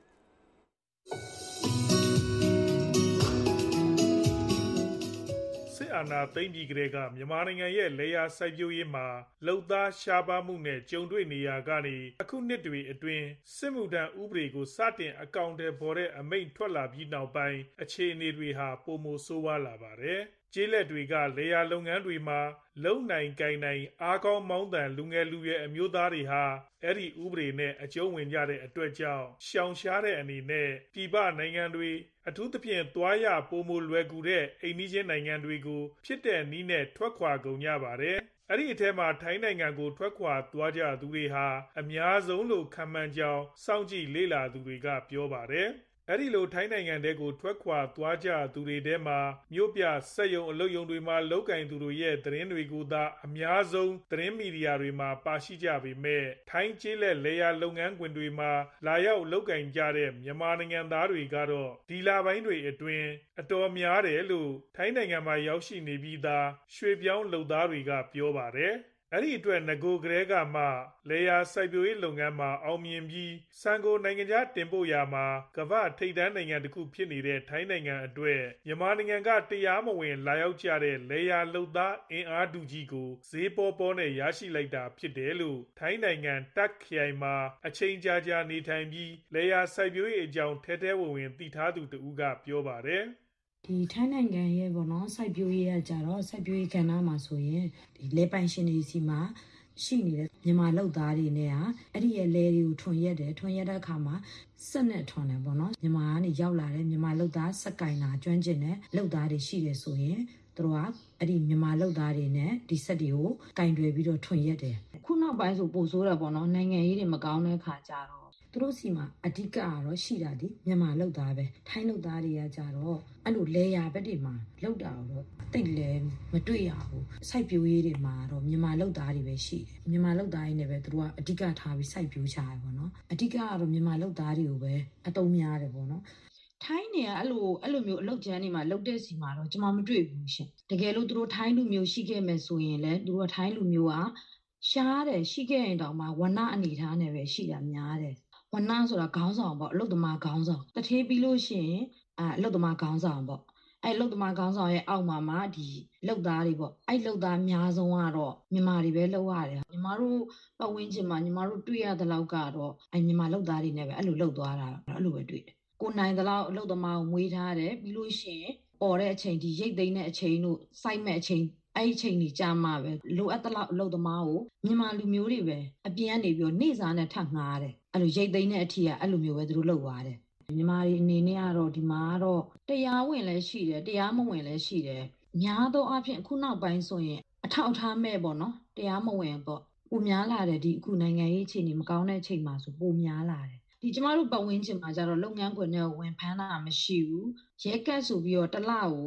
S17: အာဏာသိမ်းပြီးကတည်းကမြန်မာနိုင်ငံရဲ့လယ်ယာစိုက်ပျိုးရေးမှာလုပ်သားရှားပါးမှုနဲ့ကြုံတွေ့နေရကနေအခုနှစ်တွေအတွင်းစစ်မှုထမ်းဥပဒေကိုစတင်အကောင့်ထဲပေါ်တဲ့အမိန့်ထွက်လာပြီးနောက်ပိုင်းအခြေအနေတွေဟာပိုမိုဆိုးဝါးလာပါတယ်။ကျေးလက်တွေကလယ်ယာလုပ်ငန်းတွေမှာလုံနိုင်ကိုင်နိုင်အားကောင်းမောင်းတန်လူငယ်လူရွယ်အမျိုးသားတွေဟာအဲ့ဒီဥပဒေနဲ့အကျုံးဝင်ကြတဲ့အတွက်ကြောင့်ရှောင်ရှားတဲ့အနေနဲ့ပြည်ပနိုင်ငံတွေအထူးသဖြင့်သွားရပိုမိုလွယ်ကူတဲ့အိမ်နီးချင်းနိုင်ငံတွေကိုဖြစ်တဲ့နည်းနဲ့ထွက်ခွာကုန်ကြပါတယ်။အဲ့ဒီအထက်မှာထိုင်းနိုင်ငံကိုထွက်ခွာသွားကြသူတွေဟာအများဆုံးလို့ခန့်မှန်းကြောင်းစောင့်ကြည့်လေ့လာသူတွေကပြောပါတယ်။အဲ့ဒီလိုထိုင်းနိုင်ငံတဲကိုထွက်ခွာသွားကြသူတွေထဲမှာမြို့ပြစက်ရုံအလုပ်ရုံတွေမှာလုပ်ကင်သူတို့ရဲ့သတင်းတွေကိုသာအများဆုံးသတင်းမီဒီယာတွေမှာပါရှိကြပေမဲ့ထိုင်းကျေးလက်လေယာလုပ်ငန်းခွင်တွေမှာလာရောက်လုပ်ကင်ကြတဲ့မြန်မာနိုင်ငံသားတွေကတော့ဒီလပိုင်းတွေအတွင်းအတော်များတယ်လို့ထိုင်းနိုင်ငံမှာရောက်ရှိနေပြီးသားရွှေပြောင်းလုပ်သားတွေကပြောပါတယ်။အဲ့ဒီအတွက်ငကိုကလေးကမှလေယာစိုက်ပျိုးရေးလုပ်ငန်းမှာအောင်မြင်ပြီးစံကိုနိုင်ငံခြားတင်ပို့ရမှာကမ္ဘာထိပ်တန်းနိုင်ငံတစ်ခုဖြစ်နေတဲ့ထိုင်းနိုင်ငံအတွက်မြန်မာနိုင်ငံကတရားမဝင်လာရောက်ကြတဲ့လေယာလုပ်သားအင်အားတူကြီးကိုဈေးပေါ်ပေါ်နဲ့ရရှိလိုက်တာဖြစ်တယ်လို့ထိုင်းနိုင်ငံတက်ခရိုင်မှာအချိန်ကြာနေထိုင်ပြီးလေယာစိုက်ပျိုးရေးအကြောင်းထဲထဲဝင်သိထားသူတဦးကပြောပါတယ်
S18: ဒီထိုင်းနိုင်ငံရဲ့ပေါ့နော်စိုက်ပျိုးရေးကကြတော့စိုက်ပျိုးရေးကဏ္ဍမှာဆိုရင်ဒီလယ်ပိုင်ရှင်တွေစီမှာရှိနေတဲ့မြန်မာလုပ်သားတွေနဲ့အဲ့ဒီရဲ့လယ်တွေကိုထွန်ရက်တယ်ထွန်ရက်တဲ့အခါမှာစက်နဲ့ထွန်တယ်ပေါ့နော်မြန်မာကနေရောက်လာတဲ့မြန်မာလုပ်သားစက်ကင်တာကျွမ်းကျင်တဲ့လုပ်သားတွေရှိတယ်ဆိုရင်သူတို့ကအဲ့ဒီမြန်မာလုပ်သားတွေနဲ့ဒီစက်တွေကိုကင်တွယ်ပြီးတော့ထွန်ရက်တယ်ခုနောက်ပိုင်းဆိုပို့ဆိုးတယ်ပေါ့နော်နိုင်ငံရေးတွေမကောင်းတဲ့ခါကြတော့သူတို့စီမှာအဓိကကတော့ရှိတာဒီမြန်မာလုပ်သားပဲထိုင်းလုပ်သားတွေကကြတော့အဲ့လိုလေယာဘက်တွေမှာလောက်တာတော့တိတ်လဲမတွေ့ရဘူးစိုက်ပျိုးရေးတွေမှာတော့မြန်မာလုပ်သားတွေပဲရှိတယ်မြန်မာလုပ်သားတွေနဲ့ပဲသူတို့ကအဓိကထားပြီးစိုက်ပျိုးကြရပါတော့အဓိကကတော့မြန်မာလုပ်သားတွေကိုပဲအသုံးများတယ်ပေါ့နော်ထိုင်းနေကအဲ့လိုမျိုးအလုပ်ကျန်းနေမှာလုပ်တဲ့စီမှာတော့ကျွန်မမတွေ့ဘူးရှင်တကယ်လို့သူတို့ထိုင်းလူမျိုးရှိခဲ့မယ်ဆိုရင်လည်းသူတို့ထိုင်းလူမျိုးကရှားတယ်ရှိခဲ့ရင်တောင်မှဝဏအနေထားနဲ့ပဲရှိတာများတယ်ဝဏဆိုတာခေါင်းဆောင်ပေါ့အလုတ်သမားခေါင်းဆောင်တထေးပြီးလို့ရှိရင်အလုတ်သမားခေါင်းဆောင်ပေါ့အဲ့အလုတ်သမားခေါင်းဆောင်ရဲ့အောက်မှာဒီလုတ်သားတွေပေါ့အဲ့လုတ်သားအများဆုံးကတော့မြန်မာတွေပဲလောက်ရတယ်ညီမတို့ပတ်ဝန်းကျင်မှာညီမတို့တွေ့ရတဲ့လောက်ကတော့အဲ့မြန်မာလုတ်သားတွေနဲ့ပဲအဲ့လိုလုတ်သွားတာအဲ့လိုပဲတွေ့တယ်ကိုနိုင်တဲ့လောက်အလုတ်သမားကိုမွေးထားတယ်ပြီးလို့ရှိရင်ပေါ်တဲ့အချိန်ဒီရိတ်သိမ်းတဲ့အချိန်တို့စိုက်မဲ့အချိန်အဲ့ဒီချိန်ကြီးကြာမှပဲလိုအပ်တဲ့လောက်အလုတ်သမားကိုမြန်မာလူမျိုးတွေပဲအပြင်ကနေပြီးတော့နေစားနဲ့ထပ်ငှားတယ်အဲ့လိုရိတ်သိမ်းတဲ့အထီကအဲ့လိုမျိုးပဲသူတို့လုပ်သွားတယ်မြန်မာတွေအနေနဲ့ကတော့ဒီမှာကတော့တရားဝင်လည်းရှိတယ်တရားမဝင်လည်းရှိတယ်များသောအားဖြင့်အခုနောက်ပိုင်းဆိုရင်အထောက်အထားမဲ့ပေါ့နော်တရားမဝင်ပေါ့ပိုများလာတယ်ဒီအခုနိုင်ငံရေးအခြေအနေမကောင်းတဲ့အချိန်မှာဆိုပိုများလာတယ်ဒီကျမတို့ပတ်ဝန်းကျင်မှာကျတော့လုပ်ငန်းခွင်ထဲကိုဝင်ဖမ်းတာမရှိဘူးရဲကတ်ဆိုပြီးတော့တစ်လကို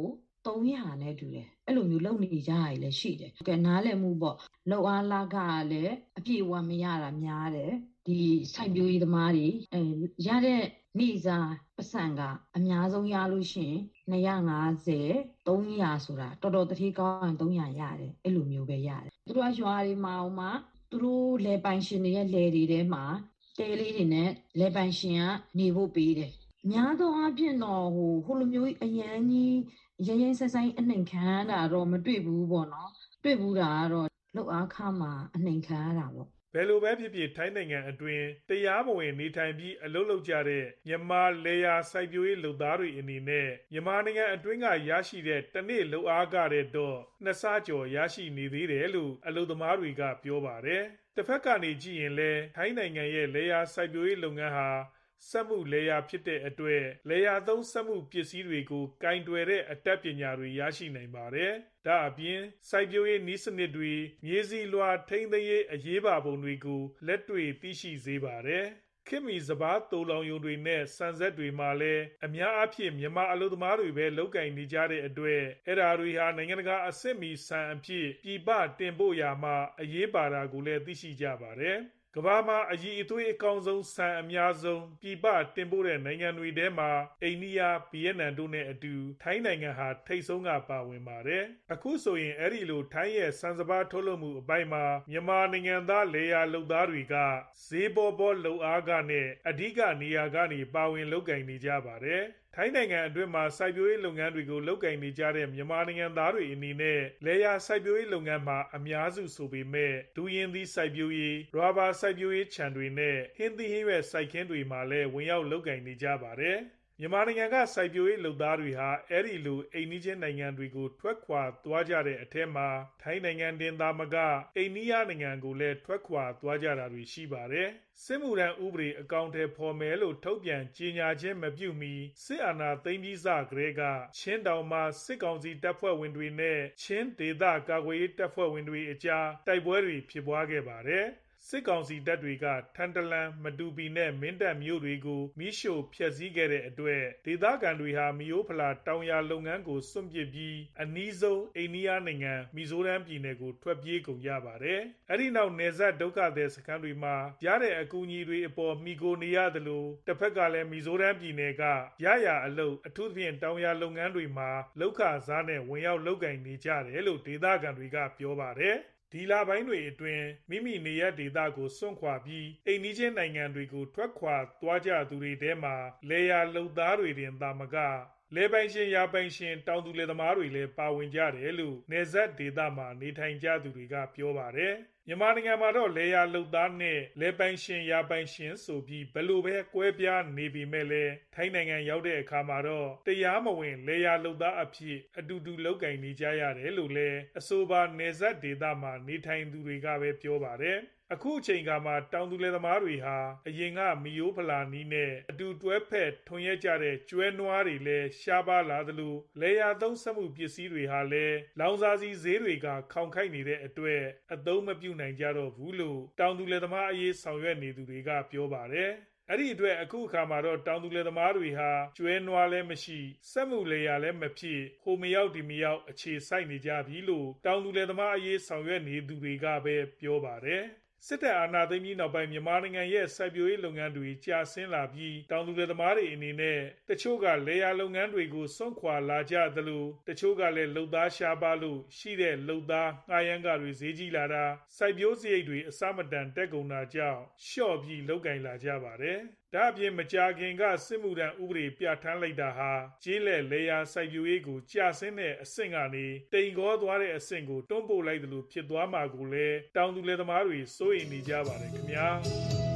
S18: 300နဲ့တူတယ်အဲ့လိုမျိုးလုပ်နေကြရည်လည်းရှိတယ်ကဲနားလည်မှုပေါ့လောက်အားလာကလည်းအပြည့်အဝမရတာများတယ်ဒီစိုက်ပျိုးရေးသမားတွေရတဲ့နေစားပတ်စံကအများဆုံးရလို့ရှိရင်250 300ဆိုတာတော်တော်တတိကောင်းရင်300ရတယ်အဲ့လိုမျိုးပဲရတယ်သူတို့ရွာတွေမှာအောင်မှသူတို့လယ်ပိုင်ရှင်တွေရဲ့လယ်တွေထဲမှာတဲလေးတွေနဲ့လယ်ပိုင်ရှင်ကနေဖို့ပေးတယ်များသောအားဖြင့်တော့ဟိုလိုမျိုးအရန်ကြီးရဆက်ဆိုင်အနှိမ်ခံရတာတော့မတွေ့ဘူးပေါ့နော်တွေ့ဘူးတာကတော့လောက်အားခမှာအနှိမ်ခံရတာပေါ့
S17: ဘယ်လိုပဲဖြစ်ဖြစ်ထိုင်းနိုင်ငံအတွင်းတရားမဝင်နေထိုင်ပြီးအလုပ်လုပ်ကြတဲ့မြန်မာလေယာစိုက်ပျိုးရေးလုပ်သားတွေအနေနဲ့မြန်မာနိုင်ငံအတွင်းကရရှိတဲ့တနေ့လုပ်အားကတဲ့တော့2ဆကျော်ရရှိနေသေးတယ်လို့အလုပ်သမားတွေကပြောပါတယ်တစ်ဖက်ကနေကြည့်ရင်လည်းထိုင်းနိုင်ငံရဲ့လေယာစိုက်ပျိုးရေးလုပ်ငန်းဟာစက်မှုလေယာဖြစ်တဲ့အတွက်လေယာသုံးစက်မှုပစ္စည်းတွေကိုကင်တွယ်တဲ့အတတ်ပညာတွေရရှိနိုင်ပါတယ်။ဒါအပြင်စိုက်ပျိုးရေးနည်းစနစ်တွေမြေစီလွှာထိန်းသိမ်းရေးအရေးပါပုံတွေကိုလက်တွေ့သိရှိစေပါတယ်။ခေတ်မီစပါးတူလောင်ယုံတွေနဲ့စံဆက်တွေမှာလည်းအများအားဖြင့်မြန်မာအလုပ်သမားတွေပဲလုပ်ကင်နေကြတဲ့အတွက်အဲ့ဓာတွေဟာနိုင်ငံတကာအဆင့်မီစံအဖြစ်ပြည်ပတင်ပို့ရာမှာအရေးပါတာကိုလည်းသိရှိကြပါတယ်။ကမ္ဘာမှာအည်အသွေးအကောင်းဆုံးဆန်အများဆုံးပြည်ပတင်ပို့တဲ့နိုင်ငံတွေထဲမှာအိန္ဒိယ၊ဗီယက်နမ်တို့နဲ့အတူထိုင်းနိုင်ငံဟာထိပ်ဆုံးကပါဝင်ပါတယ်။အခုဆိုရင်အဲ့ဒီလိုထိုင်းရဲ့ဆန်စပါးထုတ်လုပ်မှုအပိုင်းမှာမြန်မာနိုင်ငံသားလေယာလုပ်သားတွေကဈေးပေါ်လုပ်အားကနဲ့အဓိကနေရာကနေပါဝင်လုပ်ကိုင်နေကြပါတယ်။ထိုင်းနိုင်ငံအတွင်းမှာစိုက်ပျိုးရေးလုပ်ငန်းတွေကိုလုပ်ကိုင်နေကြတဲ့မြန်မာနိုင်ငံသားတွေအနေနဲ့လေယာစိုက်ပျိုးရေးလုပ်ငန်းမှာအများစုဆိုပေမဲ့ဒူရင်သီးစိုက်ပျိုးရေး၊ရာဘာစိုက်ပျိုးရေးခြံတွေနဲ့ဟင်းသီးဟင်းရွက်စိုက်ခင်းတွေမှာလည်းဝင်ရောက်လုပ်ကိုင်နေကြပါတယ်။မြန်မာနိုင်ငံကစိုက်ပျိုးရေးလုပ်သားတွေဟာအဲ့ဒီလိုအိမ်နီးချင်းနိုင်ငံတွေကိုထွက်ခွာသွားကြတဲ့အထက်မှာထိုင်းနိုင်ငံတင်သာမကအိန္ဒိယနိုင်ငံကိုလည်းထွက်ခွာသွားကြတာတွေရှိပါတယ်။စစ်မှုထမ်းဥပဒေအကောင့်ထဲပေါ်မယ်လို့ထုတ်ပြန်ကြေညာခြင်းမပြုမီစစ်အာဏာသိမ်းပြီးစကတည်းကချင်းတောင်မှာစစ်ကောင်စီတပ်ဖွဲ့ဝင်တွေနဲ့ချင်းဒေသကာကွယ်ရေးတပ်ဖွဲ့ဝင်တွေအကြားတိုက်ပွဲတွေဖြစ်ပွားခဲ့ပါတယ်။စစ်ကောင်စီတပ်တွေကထန်တလန်၊မတူပီနဲ့မင်းတပ်မြို့တွေကိုမီးရှို့ဖျက်ဆီးခဲ့တဲ့အတွက်ဒေသခံတွေဟာမီယိုးဖလာတောင်ယာလုပ်ငန်းကိုစွန့်ပစ်ပြီးအနီးဆုံးအိန္ဒိယနိုင်ငံမီဇိုရမ်ပြည်နယ်ကိုထွက်ပြေးကုန်ကြပါတယ်။အဲဒီနောက်နယ်စပ်ဒုက္ခသည်စခန်းတွေမှာရတဲ့အကူအညီတွေအပေါ်မှီခိုနေရသလိုတစ်ဖက်ကလည်းမီဇိုရမ်ပြည်နယ်ကရရာအလုပ်အထူးသဖြင့်တောင်ယာလုပ်ငန်းတွေမှာလောက်ခစားနဲ့ဝင်ရောက်လုပ်ကိုင်နေကြတယ်လို့ဒေသခံတွေကပြောပါတယ်။ဒီလပိုင်းတွေအတွင်းမိမိနေရဒေသကိုစွန့်ခွာပြီးအိမ်နီးချင်းနိုင်ငံတွေကိုထွက်ခွာသွားကြသူတွေထဲမှာလေယာလုပ်သားတွေတင်သာမကလယ်ပိုင်ရှင်၊ယာပိုင်ရှင်တောင်သူလယ်သမားတွေလည်းပါဝင်ကြတယ်လို့နယ်စပ်ဒေသမှာနေထိုင်ကြသူတွေကပြောပါတယ်။မြန်မာနိုင်ငံမှာတော့လေယာလုပ်သားနဲ့လယ်ပိုင်ရှင်၊ယာပိုင်ရှင်ဆိုပြီးဘယ်လိုပဲကွဲပြားနေပေမဲ့လည်းထိုင်းနိုင်ငံရောက်တဲ့အခါမှာတော့တရားမဝင်လေယာလုပ်သားအဖြစ်အတူတူလုပ်ကိုင်နေကြရတယ်လို့လည်းအဆိုပါနယ်စပ်ဒေသမှာနေထိုင်သူတွေကပဲပြောပါတယ်။အခုအချိန်ကမှတောင်သူလယ်သမားတွေဟာအရင်ကမီယိုးဖလာနီးနဲ့အတူတွဲဖက်ထွန်ရက်ကြတဲ့ကျွဲနွားတွေလည်းရှားပါလာသလိုလေယာသုံးစက်မှုပစ္စည်းတွေဟာလည်းလောင်စာဆီဈေးတွေကခေါင်ခိုက်နေတဲ့အတွက်အသုံးမပြုနိုင်ကြတော့ဘူးလို့တောင်သူလယ်သမားအရေးဆောင်ရွက်နေသူတွေကပြောပါတယ်။အဲ့ဒီအတွက်အခုအခါမှာတော့တောင်သူလယ်သမားတွေဟာကျွဲနွားလည်းမရှိစက်မှုလေယာလည်းမဖြစ်ဟိုမရောက်ဒီမရောက်အခြေစိုက်နေကြပြီလို့တောင်သူလယ်သမားအရေးဆောင်ရွက်နေသူတွေကပဲပြောပါတယ်။စစ်တပ်အာဏာသိမ်းပြီးနောက်ပိုင်းမြန်မာနိုင်ငံရဲ့စိုက်ပျိုးရေးလုပ်ငန်းတွေကျဆင်းလာပြီးတောင်သူလယ်သမားတွေအနေနဲ့တချို့ကလေယာလုပ်ငန်းတွေကိုစွန့်ခွာလာကြသလိုတချို့ကလည်းလုပ်သားရှားပါလို့ရှိတဲ့လုပ်သားငှားရမ်းခတွေဈေးကြီးလာတာစိုက်ပျိုးစရိတ်တွေအဆမတန်တက်ကုန်တာကြောင့်လျှော့ပြီးလုပ်ကင်လာကြပါတယ်။ဒါအပြင်မကြာခင်ကစစ်မှုထမ်းဥပဒေပြဋ္ဌာန်းလိုက်တာဟာကျေးလက်လေယာစိုက်ပျိုးရေးကိုကျဆင်းတဲ့အဆင့်ကနေတိမ်ကောသွားတဲ့အဆင့်ကိုတွန်းပို့လိုက်သလိုဖြစ်သွားမှာကိုလည်းတောင်သူလယ်သမားတွေစိုးရိမ်နေကြပါတယ်ခင်ဗျာ။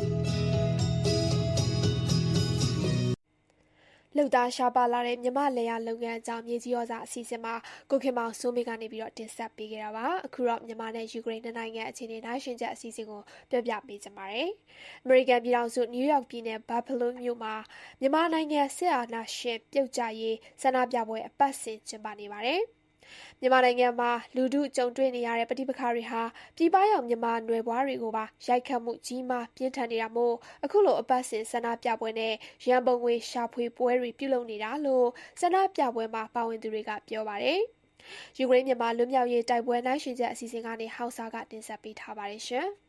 S2: လုပ်သားရှားပါလာတဲ့မြမလေယာလုပ်ငန်းအကြောင်းမြေကြီးဩဇာအစီအစဉ်မှာကိုခင်မောင်စိုးမေကနေပြီးတော့တင်ဆက်ပေးခဲ့တာပါအခုတော့မြန်မာနဲ့ယူကရိန်းနိုင်ငံအခြေအနေနိုင်ရှင်ချက်အစီအစဉ်ကိုပြောပြပေးကြပါမယ်အမေရိကန်ပြည်ထောင်စုနယူးယောက်ပြည်နယ်ဘတ်ဖလိုးမြို့မှာမြန်မာနိုင်ငံစစ်အာဏာရှင်ပြုတ်ကျရေးဆန္ဒပြပွဲအပတ်စဉ်ကျင်းပနေပါတယ်မြန်မာနိုင်ငံမှာလူထုကြုံတွေ့နေရတဲ့ပဋိပက္ခတွေဟာပြည်ပရောက်မြန်မာနွယ်ဖွားတွေကိုပါရိုက်ခတ်မှုကြီးမားပြင်းထန်နေတာမို့အခုလိုအပတ်စဉ်ဆန္ဒပြပွဲနဲ့ရန်ပုံငွေရှာဖွေပွဲတွေပြုလုပ်နေတာလို့ဆန္ဒပြပွဲမှာပါဝင်သူတွေကပြောပါတယ်။ယူကရိန်းမြန်မာလွတ်မြောက်ရေးတိုက်ပွဲနိုင်ရှင်ချက်အစီအစဉ်ကနေဟောက်စာကတင်ဆက်ပေးထားပါတယ်ရှင်။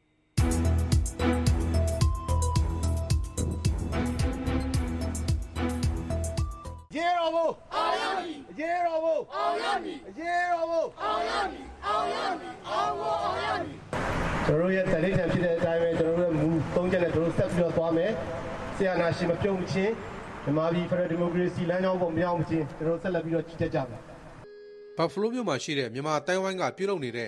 S19: ရေတော်ဘို့အောင်ရမည်ရေတော်ဘို့အောင်ရမည်ရေတော်ဘို့အောင်ရမည်အောင်ရမည်အောင်ဘို့အောင်ရမည်ကျွန်တော်ရဲ့တလေးတန်ဖြစ်တဲ့အတိုင်းပဲကျွန်တော်တို့ရဲ့မူ၃ချက်နဲ့ကျွန်တော်ဆက်ပြီးတော့သွားမယ်ဆရာနာရှင်မပြုံးမချင်းမြန်မာပြည်ဖက်ဒရယ်ဒီမိုကရေစီလမ်းကြောင်းပေါ်မရောက်မချင်းကျွန်တော်ဆက်လက်ပြီးတော့ကြီးတက်ကြပါ
S8: ဘတ်ဖလိုးမြို့မှာရှိတဲ့မြန်မာတိုင်းဝိုင်းကပြုလုပ်နေတဲ့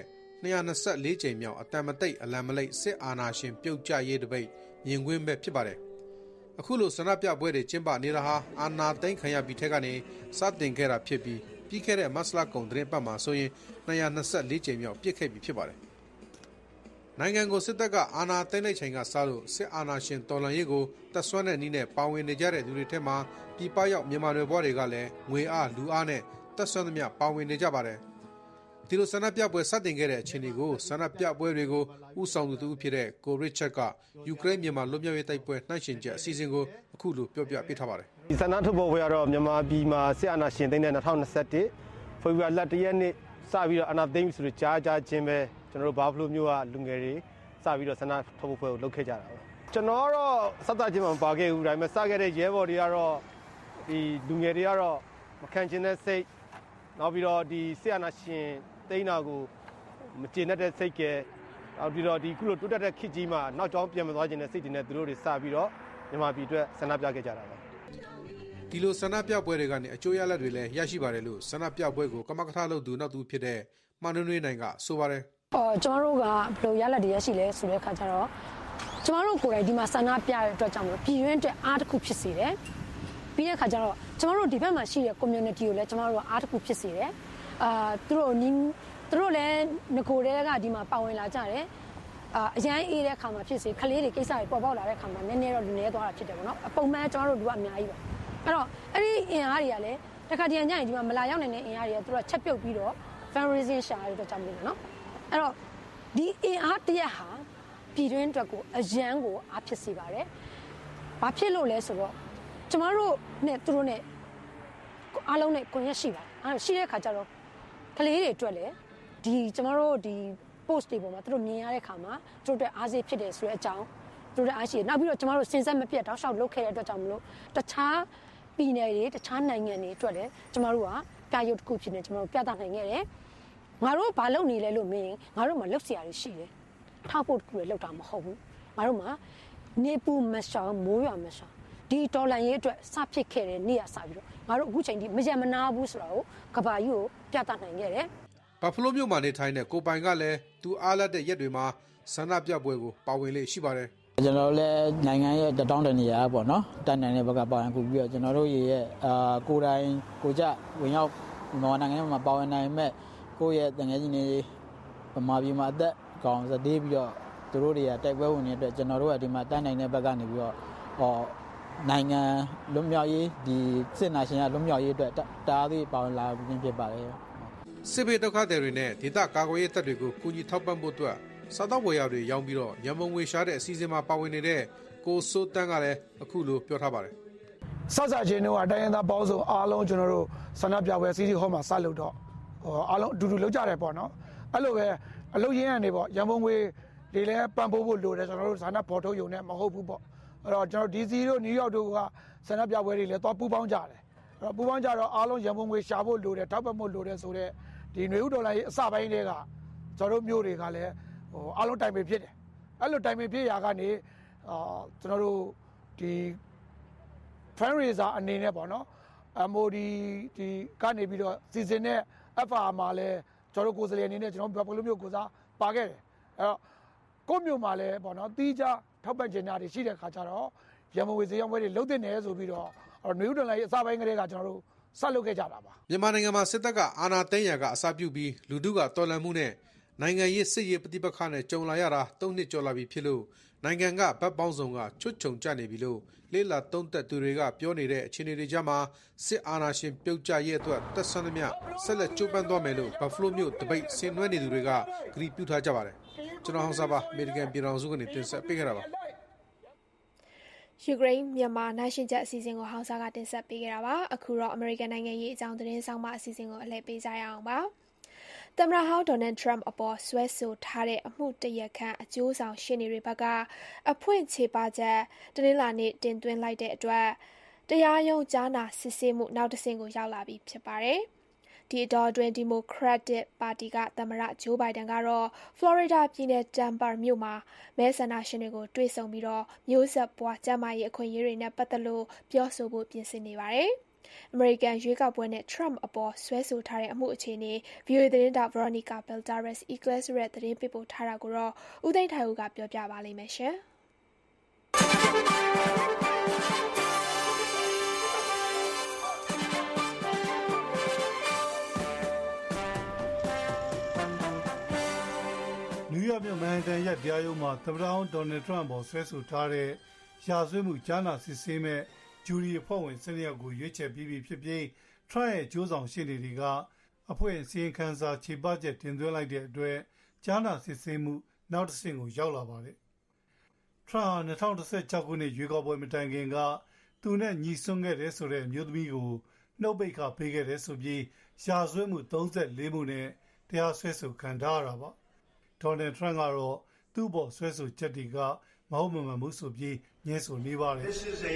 S8: 224ကြိမ်မြောက်အတန်မတိတ်အလံမလိတ်စစ်အာဏာရှင်ပြုတ်ကျရေးတပိတ်မြင်ကွင်းပဲဖြစ်ပါတယ်အခုလိုဆန္ဒပြပွဲတွေကျင်းပနေတာဟာအာဏာသိမ်းခံရပြီးထက်ကနေစတင်ခဲ့တာဖြစ်ပြီးခဲ့တဲ့မတ်လကုန်သတင်းပတ်မှာဆိုရင်224ကြိမ်မြောက်ပြစ်ခဲ့ပြီဖြစ်ပါတယ်နိုင်ငံကိုစစ်တပ်ကအာဏာသိမ်းလိုက်ချိန်ကစလို့စစ်အာဏာရှင်တော်လှန်ရေးကိုတပ်ဆွမ်းတဲ့နည်းနဲ့ပါဝင်နေကြတဲ့သူတွေထဲမှာပြည်ပရောက်မြန်မာတွေဘွားတွေကလည်းငွေအားလူအားနဲ့တပ်ဆွမ်းသမျှပါဝင်နေကြပါတယ်ဒီလိုဆန္ဒပြပွဲစတင်ခဲ့တဲ့အချိန်တွေကိုဆန္ဒပြပွဲတွေကိုဥဆောင်သူဖြစ်တဲ့ကိုရစ်ချတ်ကယူကရိန်းမြန်မာလွတ်မြောက်ရေးတိုက်ပွဲနှိုင်းယှဉ်ချက်အစီအစဉ်ကိုအခုလိုပြောပြပေးထားပါတယ်
S19: ဒီဆန္ဒထုတ်ဖော်ပွဲကတော့မြန်မာပြည်မှာစစ်အာဏာရှင်သိမ်းတဲ့2021ဖေဖော်ဝါရီလ1ရက်နေ့စပြီးတော့အာဏာသိမ်းပြီဆိုတော့ကြားချင်းပဲကျွန်တော်တို့ဘာဖလိုမျိုးကလူငယ်တွေစပြီးတော့ဆန္ဒထုတ်ဖော်ပွဲကိုလုပ်ခဲ့ကြတာပါကျွန်တော်ကတော့စသချင်းမှာမပါခဲ့ဘူးဒါပေမဲ့စခဲ့တဲ့ရဲဘော်တွေကတော့ဒီလူငယ်တွေကတော့မခံချင်တဲ့စိတ်နောက်ပြီးတော့ဒီစစ်အာဏာရှင်သိန်းတာကိုမကျေနပ်တဲ့စိတ်ကဲနောက်ပြီးတော့ဒီခုလိုတိုးတက်တဲ့ခေတ်ကြီးမှာနောက်ကျောင်းပြန်မသွားခြင်းနဲ့စိတ်တွေနဲ့သူတို့တွေစပြီးတော့မြန်မာပြည်အတွက်ဆန္ဒပြခဲ့ကြတာပါ
S8: ဒီလိုဆန္ဒပြပွဲတွေကနေအကျိုးရလဒ်တွေလည်းရရှိပါတယ်လို့ဆန္ဒပြပွဲကိုကမကထလုပ်သူနောက်သူဖြစ်တဲ့မှန်နွေးနိုင်ကဆိုပါတယ်
S20: ကျွန်တော်တို့ကဘယ်လိုရလဒ်တွေရရှိလဲဆိုတဲ့အခါကျတော့ကျွန်တော်တို့ကိုယ်တိုင်ဒီမှာဆန္ဒပြတဲ့အတွက်ကြောင့်ပြည်တွင်းအတွက်အားတစ်ခုဖြစ်စေတယ်ပြီးတဲ့အခါကျတော့ကျွန်တော်တို့ဒီဘက်မှာရှိတဲ့ community ကိုလည်းကျွန်တော်တို့ကအားတစ်ခုဖြစ်စေတယ်သူတို့လည်းငကိုတဲကဒီမှာပါဝင်လာကြတယ်အရန်အေးတဲ့အခါမှာဖြစ်စေခလေးတွေကိစ္စတွေပေါ်ပေါက်လာတဲ့အခါမှာနည်းနည်းတော့နည်းသွားတာဖြစ်တယ်ပေါ့နော်အပုံမှန်ကျွန်တော်တို့လူကအများကြီးပါအဲ့တော့အဲ့ဒီအင်အားတွေကလည်းတခါတည်းညရင်ဒီမှာမလာရောက်နိုင်တဲ့အင်အားတွေကသူတို့ချက်ပြုတ်ပြီးတော့ fundraising ရှာရတဲ့ကြောင့်မလို့နော်အဲ့တော့ဒီအင်အားတရက်ဟာပြည်တွင်းအတွက်ကိုအရန်ကိုအားဖြစ်စေပါတယ်ဘာဖြစ်လို့လဲဆိုတော့ကျမတို့နဲ့သူတို့နဲ့အားလုံးနဲ့ကွန်ရက်ရှိပါတယ်အဲ့ရှိတဲ့အခါကျတော့ကလေးတွေအတွက်လည်းဒီကျမတို့ဒီ post တွေပေါ်မှာသူတို့မြင်ရတဲ့အခါမှာသူတို့အားစေးဖြစ်တယ်ဆိုတဲ့အကြောင်းသူတို့အားရှိတယ်နောက်ပြီးတော့ကျမတို့စင်ဆက်မပြတ်တောက်လျှောက်လုပ်ခဲ့တဲ့အတွက်ကြောင့်မလို့တခြားပြည်နယ်တွေတခြားနိုင်ငံတွေအတွက်လည်းကျမတို့ကပြရုပ်တစ်ခုဖြစ်နေကျမတို့ပြသနိုင်ခဲ့တယ်ငါတို့ဘာလုပ်နေလဲလို့မင်းငါတို့မှာလုပ်စရာတွေရှိတယ်ထောက်ဖို့တစ်ခုလည်းလုပ်တာမဟုတ်ဘူးငါတို့မှာနေပူမရှောင်မိုးရွာမရှောင်ဒီတော်လန်ရေးအတွက်စဖြစ်ခဲ့တဲ့နေ့ကစပြီးတော့ငါတို့အခုချိန်ထိမရမနာဘူးဆိုတာကိုကဘာကြီးကိုပြသနိုင်ခဲ့တယ်
S8: ဘတ်ဖလိုးမြို့မှာနေထိုင်တဲ့ကိုပိုင်ကလည်းသူအားလက်တဲ့ရက်တွေမှာဆန္ဒပြပွဲကိုပါဝင်လေရှိပါတယ်
S21: ကျွန်တော်လည်းနိုင်ငံရဲ့တထောင်တနေရာပေါ့နော်တန်နိုင်တဲ့ဘက်ကပါဝင်ကူပြီးတော့ကျွန်တော်တို့ရဲ့ကိုယ်တိုင်ကိုကြဝင်ရောက်မြန်မာနိုင်ငံမှာပါဝင်နိုင်မဲ့ကိုယ့်ရဲ့တငယ်ချင်းတွေဗမာပြည်မှာအသက်ကောင်စသေးပြီးတော့သူတို့တွေကတိုက်ပွဲဝင်နေတဲ့အတွက်ကျွန်တော်တို့ကဒီမှာတန်နိုင်တဲ့ဘက်ကနေပြီးတော့နိုင်ငံလွတ်မြောက်ရေးဒီစစ်နာရှင်ကလွတ်မြောက်ရေးအတွက်တားသေးပါဝင်လာခြင်းဖြစ်ပါတယ်
S8: စစ်ဘေးဒုက္ခသည်တွေနဲ့ဒေသကာကွယ်ရေးတပ်တွေကိုကူညီထောက်ပံ့ဖို့အတွက်စားတောက်ဝယ်ရတွေရောင်းပြီးတော့ရန်ပုံငွေရှာတဲ့အစီအစဉ်မှာပါဝင်နေတဲ့ကိုစိုးတန်းကလည်းအခုလိုပြောထားပါတယ်
S22: စစချင်းတို့ကတိုင်းရင်းသားပေါင်းစုံအားလုံးကျွန်တော်တို့ဆန္ဒပြပွဲစီစီဟောမှာစလုပ်တော့အားလုံးအတူတူလုပ်ကြတယ်ပေါ့နော်အဲ့လိုပဲအလုပ်ရင်းကနေပေါ့ရန်ပုံငွေတွေလည်းပံ့ပိုးဖို့လိုတယ်ကျွန်တော်တို့ဆန္ဒပေါ်ထုတ်ရုံနဲ့မဟုတ်ဘူးပေါ့အဲ့တော့ကျွန်တော်ဒီစီတို့နယူးယောက်တို့ကဆန္ဒပြပွဲတွေလည်းတော့ပူးပေါင်းကြတယ်အဲ့တော့ပူးပေါင်းကြတော့အားလုံးရန်ပုံငွေရှာဖို့လိုတယ်ထောက်ပံ့ဖို့လိုတယ်ဆိုတော့ဒီຫນွေဥဒေါ်လာရေးအစပိုင်းတွေကကျွန်တော်တို့မျိုးတွေကလည်းအားလုံးတိုင်ပင်ဖြစ်တယ်အဲ့လိုတိုင်ပင်ဖြစ်ရာကနေကျွန်တော်တို့ဒီ fundraiser အနေနဲ့ပေါ့နော် MOD ဒီကနေပြီးတော့စီစဉ်တဲ့ FR မှာလည်းကျွန်တော်တို့ကိုယ်စားလှယ်အနေနဲ့ကျွန်တော်ဘယ်လိုမျိုးကိုစားပါခဲ့တယ်အဲ့တော့ကိုမျိုးမှာလည်းပေါ့နော်တီးခြားထောက်ပံ့ခြင်းတွေရှိတဲ့ခါကျတော့ရန်မဝေဈေးရောင်းပွဲတွေလုပ်တဲ့နယ်ဆိုပြီးတော့ຫນွေဥဒေါ်လာရေးအစပိုင်းကလေးကကျွန်တော်တို့ဆက်လုပ်ခဲ့ကြတာပါ
S8: မြန်မာနိုင်ငံမှာစစ်တပ်ကအာဏာသိမ်းရာကအစပြုပြီးလူထုကတော်လှန်မှုနဲ့နိုင်ငံရေးစစ်ရေးပဋိပက္ခနဲ့ကြုံလာရတာ3နှစ်ကျော်လာပြီဖြစ်လို့
S1: နိုင်ငံကဘက်ပေါင်းစုံကချွတ်ချုံကျနေပြီလို့လေ့လာသုံးသပ်သူတွေကပြောနေတဲ့အခြေအနေတွေကြားမှာစစ်အာဏာရှင်ပြုတ်ကျရဲ့အတွက်သက်ဆိုင်သမျှဆက်လက်ကြိုးပမ်းသွားမယ်လို့ဘတ်ဖလိုးမြို့တပိတ်ဆင်နွှဲနေသူတွေကဂရုပြုထားကြပါတယ်ကျွန်တော်ဟောင်စာပါအမေရိကန်ပြည်ထောင်စုကနေတင်ဆက်ပေးခဲ့တာပါ
S2: ယူကရိန်းမြန်မာနိုင်ရှင်ချက်အစီအစဉ်ကိုဟောင်စာကတင်ဆက်ပေးခဲ့တာပါအခုတော့အမေရိကန်နိုင်ငံရေးအကြောင်းသတင်းဆောင်မအစီအစဉ်ကိုအလှည့်ပေးကြရအောင်ပါသမ္မတဟောင်းဒေါ်နယ်ထရမ့်အပေါ်ဆွဲဆိုထားတဲ့အမှုတရခန့်အကျိုးဆောင်ရှေ့နေတွေဘက်ကအဖွင့်ချေပချက်တနင်္လာနေ့တင်သွင်းလိုက်တဲ့အတွက်တရားရုံးကြားနာစစ်ဆေးမှုနောက်တစ်ဆင့်ကိုရောက်လာပြီဖြစ်ပါတယ်ဒီအတောအတွင်းဒီမိုကရက်တစ်ပါတီကသမ္မတဂျိုးဘိုင်ဒန်ကတော့ဖလော်ရီဒါပြည်နယ်တမ်ပါမြို့မှာမဲဆန္ဒရှင်တွေကိုတွေ့ဆုံပြီးတော့မျိုးဆက်ပွားကျန်းမာရေးအခွင့်အရေးတွေနဲ့ပတ်သက်လို့ပြောဆိုဖို့ပြင်ဆင်နေပါတယ်အမေရိကန်ရွေးကောက်ပွဲနဲ့ထရမ့်အပေါ်ဆွဲဆိုထားတဲ့အမှုအခြေအနေ VOA သတင်းတောက် Veronica Balderas Eagles ရဲ့သတင်းပေးပို့ထားတာကိုတော့ဦးသိန်းထိုင်ဦးကပြောပြပါလိမ့်မယ်ရှင်
S12: နယူးယောက်မြို့မန်ဟက်တန်ရဲ့တရားရုံးမှာသမ္မတဟောင်းဒေါ်နယ်ထရမ့်ပေါ်ဆွဲဆိုထားတဲ့ရာဇဝတ်မှုကြားနာစစ်ဆေးမဲ့ဂျူရီအဖွဲ့ဝင်12ယောက်ကိုရွေးချယ်ပြီးဖြစ်ပြီးထရမ့်ရဲ့ကြိုးဆောင်ရှေ့နေတွေကအဖွဲ့အစည်းခန်းစာခြေပချက်တင်သွင်းလိုက်တဲ့အတွက်ကြားနာစစ်ဆေးမှုနောက်တစ်ဆင့်ကိုရောက်လာပါတယ်ထရမ့်2016ခုနှစ်ရွေးကောက်ပွဲမတိုင်ခင်ကသူနဲ့ညီဆွမ်းခဲ့တဲ့ဆိုတဲ့အမျိုးသမီးကိုနှုတ်ပိတ်ခပေးခဲ့တဲ့ဆိုပြီးရာဇဝတ်မှု34မှုနဲ့တရားစွဲဆိုခံထားရတာပါဒေါ်နယ်ထရမ့်ကတော့သူ့ပေါ်ဆွဲဆိုချက်တွေကမဟုတ်မမှန်မှုဆိုပြီးညှင်းဆိုနေပါတယ်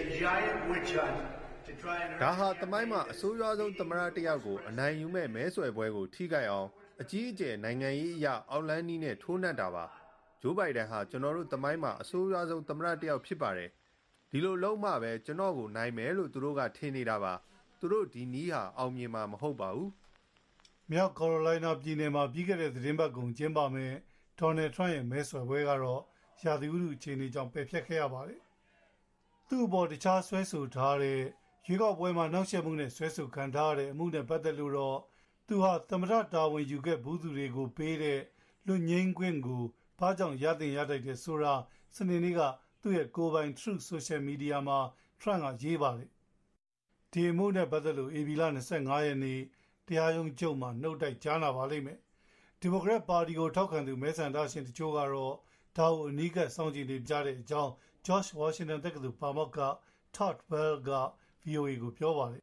S5: ဒါဟာသမိုင်းမှာအဆိုးရွားဆုံးသမ္မတတစ်ယောက်ကိုအနိုင်ယူမဲ့မဲဆွယ်ပွဲကိုထိခိုက်အောင်အကြီးအကျယ်နိုင်ငံရေးအရာအောက်လန်းနီးနဲ့ထိုးနှက်တာပါဂျိုးဘိုင်ဒန်ဟာကျွန်တော်တို့သမိုင်းမှာအဆိုးရွားဆုံးသမ္မတတစ်ယောက်ဖြစ်ပါတယ်ဒီလိုလုံးမှပဲကျွန်တော်ကိုနိုင်မယ်လို့သူတို့ကထင်နေတာပါသူတို့ဒီနီးဟာအောင်မြင်မှာမဟုတ်ပါဘူး
S12: မြောက်ကာရိုလိုင်းနာပြည်နယ်မှာပြီးခဲ့တဲ့သတင်းပတ်ကုန်ကျင်းပမယ်ဒေါ်နယ်ထရမ့်ရဲ့မဲဆွယ်ပွဲကတော့ရာသီဥတုအခြေအနေကြောင့်ပယ်ဖျက်ခဲ့ရပါတယ်သူ့အပေါ်တခြားဆွဲဆိုထားတဲ့ရွေးကောက်ပွဲမှာနှောက်ယှက်မှုနဲ့ဆွဲဆိုခံထားရတဲ့အမှုနဲ့ပတ်သက်လို့တော့သူဟာသမ္မတတာဝန်ယူခဲ့ဘူးသူတွေကိုပေးတဲ့လွတ်ငြိမ်းခွင့်ကိုဘာကြောင့်ရသင့်ရထိုက်တဲ့ဆိုတာစနေနေ့ကသူ့ရဲ့ကိုယ်ပိုင် Truth Social Media မှာထရမ့်ကရေးပါတယ်ဒီအမှုနဲ့ပတ်သက်လို့ AB လ25ရက်နေ့တရားရုံးချုပ်မှာနှုတ်တိုက်ကြားနာပါလိမ့်မယ်ဒီမိုကရက်ပါတီကိုထောက်ခံသူမဲဆန္ဒရှင်တချို့ကတော့ဒါကိုအနီးကပ်စောင့်ကြည့်နေကြတဲ့အကြောင်း George Washington တက္ကသိုလ်ပါမောက္ခ Todd Bell က VOA ကိုပြောပါတယ်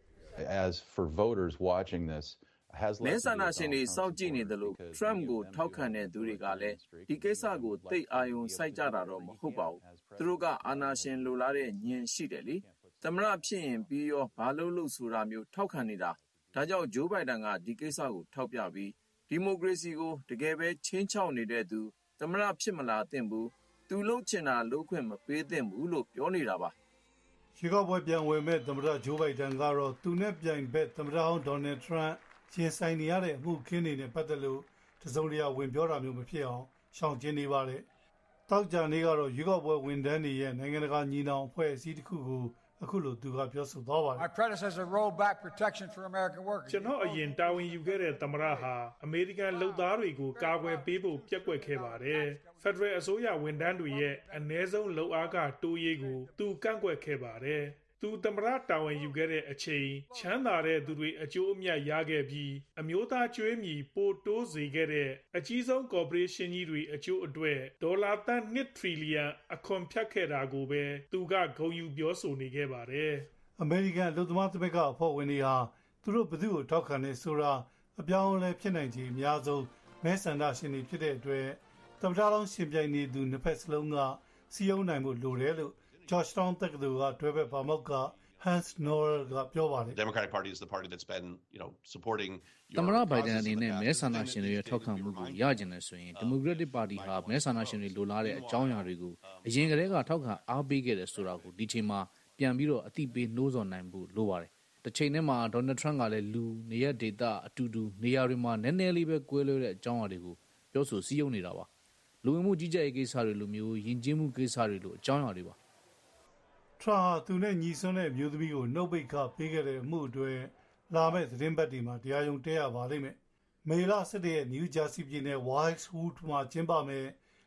S23: As for voters watching this
S24: မဲဆန္ဒရှင်တွေစောင့်ကြည့်နေတယ်လို့ထရမ့်ကိုထောက်ခံတဲ့သူတွေကလည်းဒီကိစ္စကိုသိအာယုံစိုက်ကြတာတော့မဟုတ်ပါဘူးသူတို့ကအာဏာရှင်လိုလားတဲ့ညင်ရှိတယ်လေသမ္မတဖြစ်ရင်ပြီးရောဘာလို့ဆိုတာမျိုးထောက်ခံနေတာဒါကြောင့်ဂျိုးဘိုင်ဒန်ကဒီကိစ္စကိုထောက်ပြပြီးဒီမိုကရေစီကိုတကယ်ပဲချင်းချောက်နေတဲ့သူသမ္မတဖြစ်မလာသင့်ဘူးသူလှုပ်ချင်တာလှုပ်ခွင့်မပေးသင့်ဘူးလို့ပြောနေတာပါ
S12: ရွေးကောက်ပွဲပြန်ဝင်မဲ့သမ္မတဂျိုးဘိုင်ဒန်ကတော့သူနဲ့ပြိုင်ဘက်သမ္မတဟောင်းဒေါ်နယ်ထရမ့်ရင်ဆိုင်နေရတဲ့အမှုခင်းတွေနဲ့ပတ်သက်လို့တစုံတရာဝင်ပြောတာမျိုးမဖြစ်အောင်ရှောင်ကျဉ်နေပါတယ်တောက်ကြနေကတော့ရွေးကောက်ပွဲဝန်ထမ်းတွေရဲ့နိုင်ငံတကာညီနောင်အဖွဲ့အစည်းတစ်ခုကိုအခုလိုသူကပြောဆိုသွားပါတယ်
S25: My predecessor rolled back protection for American workers
S17: ကျွန်တော်အရင်တာဝန်ယူခဲ့တဲ့သမ္မတဟာအမေရိကန်လုပ်သားတွေကိုကာကွယ်ပေးဖို့ပြက်ကွက်ခဲ့ပါတယ်ဖက်ဒရယ်အစိုးရဝန်ထမ်းတွေရဲ့အ ਨੇ ဆုံးလုပ်အားကတိုးရေးကိုသူကန့်ကွက်ခဲ့ပါတယ်သူသမ္မတတာဝန်ယူခဲ့တဲ့အချိန်ချမ်းသာတဲ့သူတွေအကျိုးအမြတ်ရခဲ့ပြီးအမျိုးသားကျွေးမြီပိုတိုးစေခဲ့တဲ့အကြီးဆုံးကော်ပိုရေးရှင်းကြီးတွေအကျိုးအတွက်ဒေါ်လာသန်း1 ထရီလီယံအခွန်ဖြတ်ခဲ့တာကိုပဲသူကဂုဏ်ယူပြောဆိုနေခဲ့ပါတယ်
S12: အမေရိကန်လူသမားသမဂ္ဂအဖွဲ့ဝင်တွေဟာသူတို့ဘယ်သူ့ကိုထောက်ခံနေဆိုတာအပြောင်းအလဲဖြစ်နိုင်ခြေအများဆုံးမဲဆန္ဒရှင်တွေဖြစ်တဲ့အတွက်သမ္မတလောင်းရှင်ပြိုင်နေသူနှစ်ဖက်စလုံးကစီယုံနိုင်မှုလိုတယ်လို့Georgetown တက္ကသိုလ်ကတွဲဘက်ပါမောက္ခ Hans Knoll ကပြောပါတယ်
S26: Democratic Party is the party that's been, supporting
S8: သမ္မတဘိုင်ဒန်အနေနဲ့မဲဆန္ဒရှင်တွေရဲ့ထောက်ခံမှုကိုရကျင်တယ်ဆိုရင်ဒီမိုကရက်တစ်ပါတီဟာမဲဆန္ဒရှင်တွေလိုလားတဲ့အကြောင်းအရာတွေကိုအရင်ကတည်းကထောက်ခံအားပေးခဲ့တယ်ဆိုတာကိုဒီချိန်မှာပြန်ပြီးတော့အတိပေးနှိုးဆော်နိုင်ဖို့လိုပါတယ်။တစ်ချိန်တည်းမှာဒေါ်နယ်ထရမ့်ကလည်းလူနေရဒေတာအတူတူနေရာတွေမှာနည်းနည်းလေးပဲကွဲလွဲတဲ့အကြောင်းအရာတွေကိုပြောဆိုစည်းရုံးနေတာပါ။လူဝင်မှုကြီးကြပ်ရေးကိစ္စတွေလိုမျိုးယဉ်ကျေးမှုကိစ္စတွေလိုအကြောင်းအရာတွေပါ
S12: ထရမ့်ဟာသူနဲ့ညီဆွမ်းတဲ့မျိုးသမီးကိုနှုတ်ပိတ်ခပေးခဲ့တဲ့အမှုအတွက်လာမယ့်သတင်းပတ်တွေမှာတရားရုံးတက်ရပါလိမ့်မယ်။မေလ17ရက်နယူးဂျာစီပြည်နယ် Wildwood မှာကျင်းပမယ်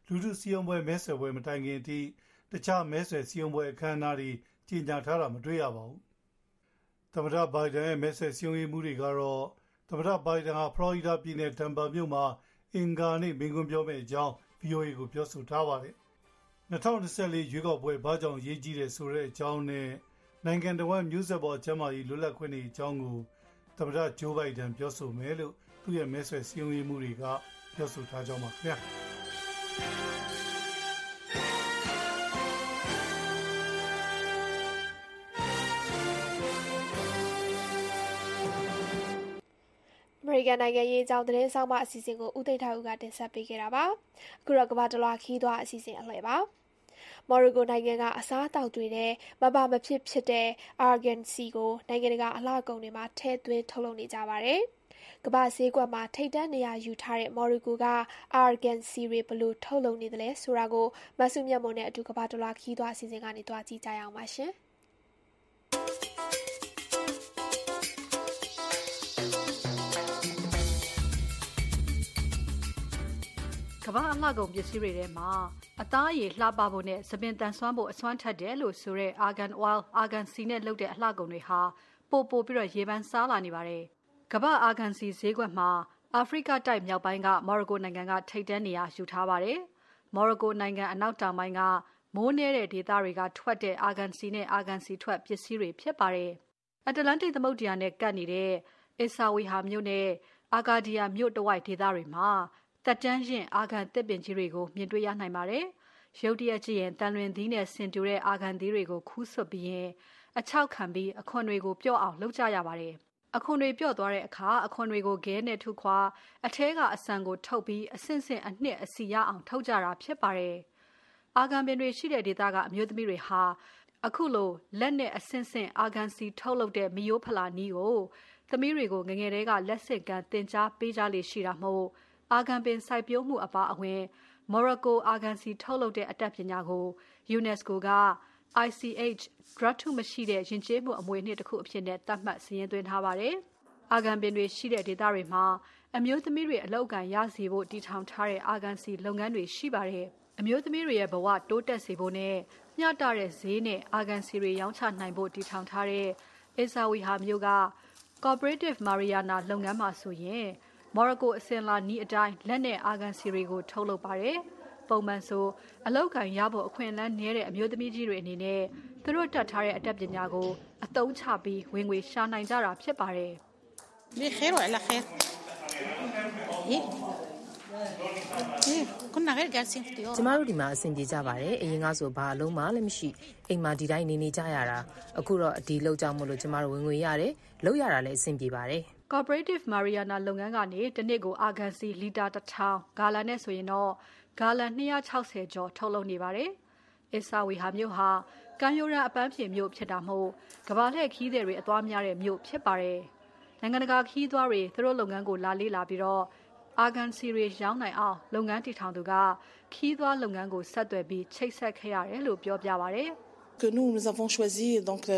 S12: လူထုစည်းရုံးပွဲမဲဆွယ်ပွဲမတိုင်ခင်အထိတခြားမဲဆွယ်စည်းရုံးပွဲအခမ်းအနားတွေကြီးညာထားတာမတွေ့ရပါဘူး။သမ္မတဘိုင်ဒန်ရဲ့မဲဆွယ်စည်းရုံးရေးမှုတွေကတော့သမ္မတဘိုင်ဒန်ဟာဖလော်ရီဒါပြည်နယ်တမ်ပါမြို့မှာအင်္ဂါနေ့မိန့်ခွန်းပြောမယ့်အကြောင်း VOA ကိုပြောဆိုထားပါတယ်။2024ရွေးကောက်ပွဲဘာကြောင့်ရေးကြီးတယ်ဆိုတဲ့အကြောင်းနဲ့နိုင်ငံတော်ဝန်မျိုးဆက်ပေါ်ကျမ်းမာရေးလွတ်လပ်ခွင့်တွေအကြောင်းကိုသမ္မတဂျိုးဘိုင်ဒန်ပြောဆိုမယ်လို့သူ့ရဲ့မဲဆွယ်စည်းရုံးရေးမှုတွေကပြောဆိုထားကြောင်းပါခင်ဗျာ။
S2: အမေရိကန်နိုင်ငံရေးအကြောင်းသတင်းဆောင်မအစီအစဉ်ကိုဦးသိန်းထားဦးကတင်ဆက်ပေးခဲ့တာပါ။အခုတော့ကမ္ဘာတလွှာခီးသွားအစီအစဉ်အလှည့်ပါ။မော်ရိုကိုနိုင်ငံကအစားအသောက်တွေနဲ့မဖြစ်တဲ့ argan ဆီကိုနိုင်ငံတကာအလှကုန်တွေမှာထည့်သွင်းထုတ်လုပ်နေကြပါတယ်။ကမ္ဘာဈေးကွက်မှာထိပ်တန်းနေရာယူထားတဲ့မော်ရိုကိုက argan ဆီတွေဘယ်လိုထုတ်လုပ်နေသလဲဆိုတာကိုမဆုမြတ်မွန်နဲ့အတူကမ္ဘာတလွှာခီးသွားအစီအစဉ်ကနေတွားကြည့်ကြရအောင်ပါရှင်။
S4: ကမ္ဘာအလှကုန်ပစ္စည်းတွေထဲမှာအသားအရည်လှပဖို့နဲ့သပင်တန်ဆွမ်းဖို့အစွမ်းထက်တယ်လို့ဆိုတဲ့ argan oil, argan ဆီနဲ့လုပ်တဲ့အလှကုန်တွေဟာပိုပြီးတော့ရေပန်းစားလာနေပါတယ်။ကမ္ဘာ argan ဆီဈေးကွက်မှာအာဖရိကတိုက်မြောက်ပိုင်းကမော်ရိုကိုနိုင်ငံကထိပ်တန်းနေရာယူထားပါတယ်။မော်ရိုကိုနိုင်ငံအနောက်တောင်ပိုင်းကမိုးနေတဲ့ဒေသတွေကထွက်တဲ့ argan ဆီနဲ့ argan ဆီထွက်ပစ္စည်းတွေဖြစ်ပါတယ်။အတ္တလန္တိတ်သမုဒ္ဒရာနဲ့ကပ်နေတဲ့ Essaouira မြို့နဲ့ Agadir မြို့တဝိုက်ဒေသတွေမှာတက်တန်းရင်အာဂန်သစ်ပင်ကြီးတွေကိုမြင်တွေ့ရနိုင်ပါတယ်။ရုတ်တရက်ကြည့်ရင်တန်လွင်သီးနဲ့ဆင်တူတဲ့အာဂန်သီးတွေကိုခူးဆွတ်ပြီးရင်အချောက်ခံပြီးအခွန်တွေကိုပျော့အောင်လုပ်ကြရပါတယ်။အခွန်တွေပျော့သွားတဲ့အခါအခွန်တွေကိုခဲနဲ့ထုခွာအထဲကအဆန်ကိုထုတ်ပြီးအဆင့်ဆင့်အနှစ်အစီရအောင်ထုတ်ကြတာဖြစ်ပါတယ်။အာဂန်ပင်တွေရှိတဲ့ဒေသကအမျိုးသမီးတွေဟာအခုလိုလက်နဲ့အဆင့်ဆင့်အာဂန်စီထုတ်လုပ်တဲ့မီယိုးဖလာနီးကိုသမီးတွေကိုငငယ်တွေကလက်ဆင့်ကမ်းသင်ကြားပေးကြလေရှိတာမို့အာဂန်ပင်စိုက်ပျိုးမှုအပါအဝင်မော်ရိုကိုအာဂန်စီထုတ်လုပ်တဲ့အတတ်ပညာကို UNESCO က ICH ဒရတ်ထုမရှိတဲ့ယဉ်ကျေးမှုအမွေအနှစ်တစ်ခုအဖြစ်နဲ့သတ်မှတ်စာရင်းသွင်းထားပါတယ်။အာဂန်ပင်တွေရှိတဲ့ဒေသတွေမှာအမျိုးသမီးတွေအလုပ်အကံရစေဖို့တည်ထောင်ထားတဲ့အာဂန်စီလုပ်ငန်းတွေရှိပါတယ်။အမျိုးသမီးတွေရဲ့ဘဝတိုးတက်စေဖို့နဲ့မျှတတဲ့ဈေးနဲ့အာဂန်စီတွေရောင်းချနိုင်ဖို့တည်ထောင်ထားတဲ့ Essaouira မြို့က Cooperative Mariana လုပ်ငန်းမှာဆိုရင်မော်ရိုကိုအစင်လာနီးအတိုင်းလက်နဲ့အာဂန်စီတွေကိုထုတ်လုပ်ပါတယ်။ပုံမှန်ဆိုအလောက်ကန်ရဖို့အခွင့်အလမ်းနည်းတဲ့အမျိုးသမီးကြီးတွေအနေနဲ့သူတို့တတ်ထားတဲ့အတတ်ပညာကိုအသုံးချပြီးဝင်ငွေရှာနိုင်ကြတာဖြစ်ပါတယ်။
S3: ကျမတို့ဒီမှာအဆင်ပြေကြပါတယ်။အရင်ကဆိုဘာအလုံးမှလည်းမရှိအိမ်မှာဒီတိုင်းနေကြရတာအခုတော့ဒီလောက်ကြောင့်မို့လို့ကျမတို့ဝင်ငွေရတယ်လောက်ရတာလည်းအဆင်ပြေပါတယ်။
S4: Cooperative Mariana လုပ်ငန်းကနေတစ်နှစ်ကိုအာဂန်စီလီတာ1000ဂါလန်နဲ့ဆိုရင်တော့ဂါလန်260ကျော်ထုတ်လုပ်နေပါတယ်။ Essaouira မြို့ဟာကမ်းရိုးတန်းအပန်းဖြေမြို့ဖြစ်တာမို့ကမ္ဘာလှည့်ခီးသည်တွေအသွားများတဲ့မြို့ဖြစ်ပါတယ်။နိုင်ငံတကာခီးသွားတွေသူတို့လုပ်ငန်းကိုလာလေ့လာပြီးတော့အာဂန်စီတွေရောင်းနိုင်အောင်လုပ်ငန်းတည်ထောင်သူကခီးသွားလုပ်ငန်းကိုဆက်သွယ်ပြီးချိတ်ဆက်ခဲ့ရတယ်လို့ပြောပြပါတယ်။
S6: que nous avons choisi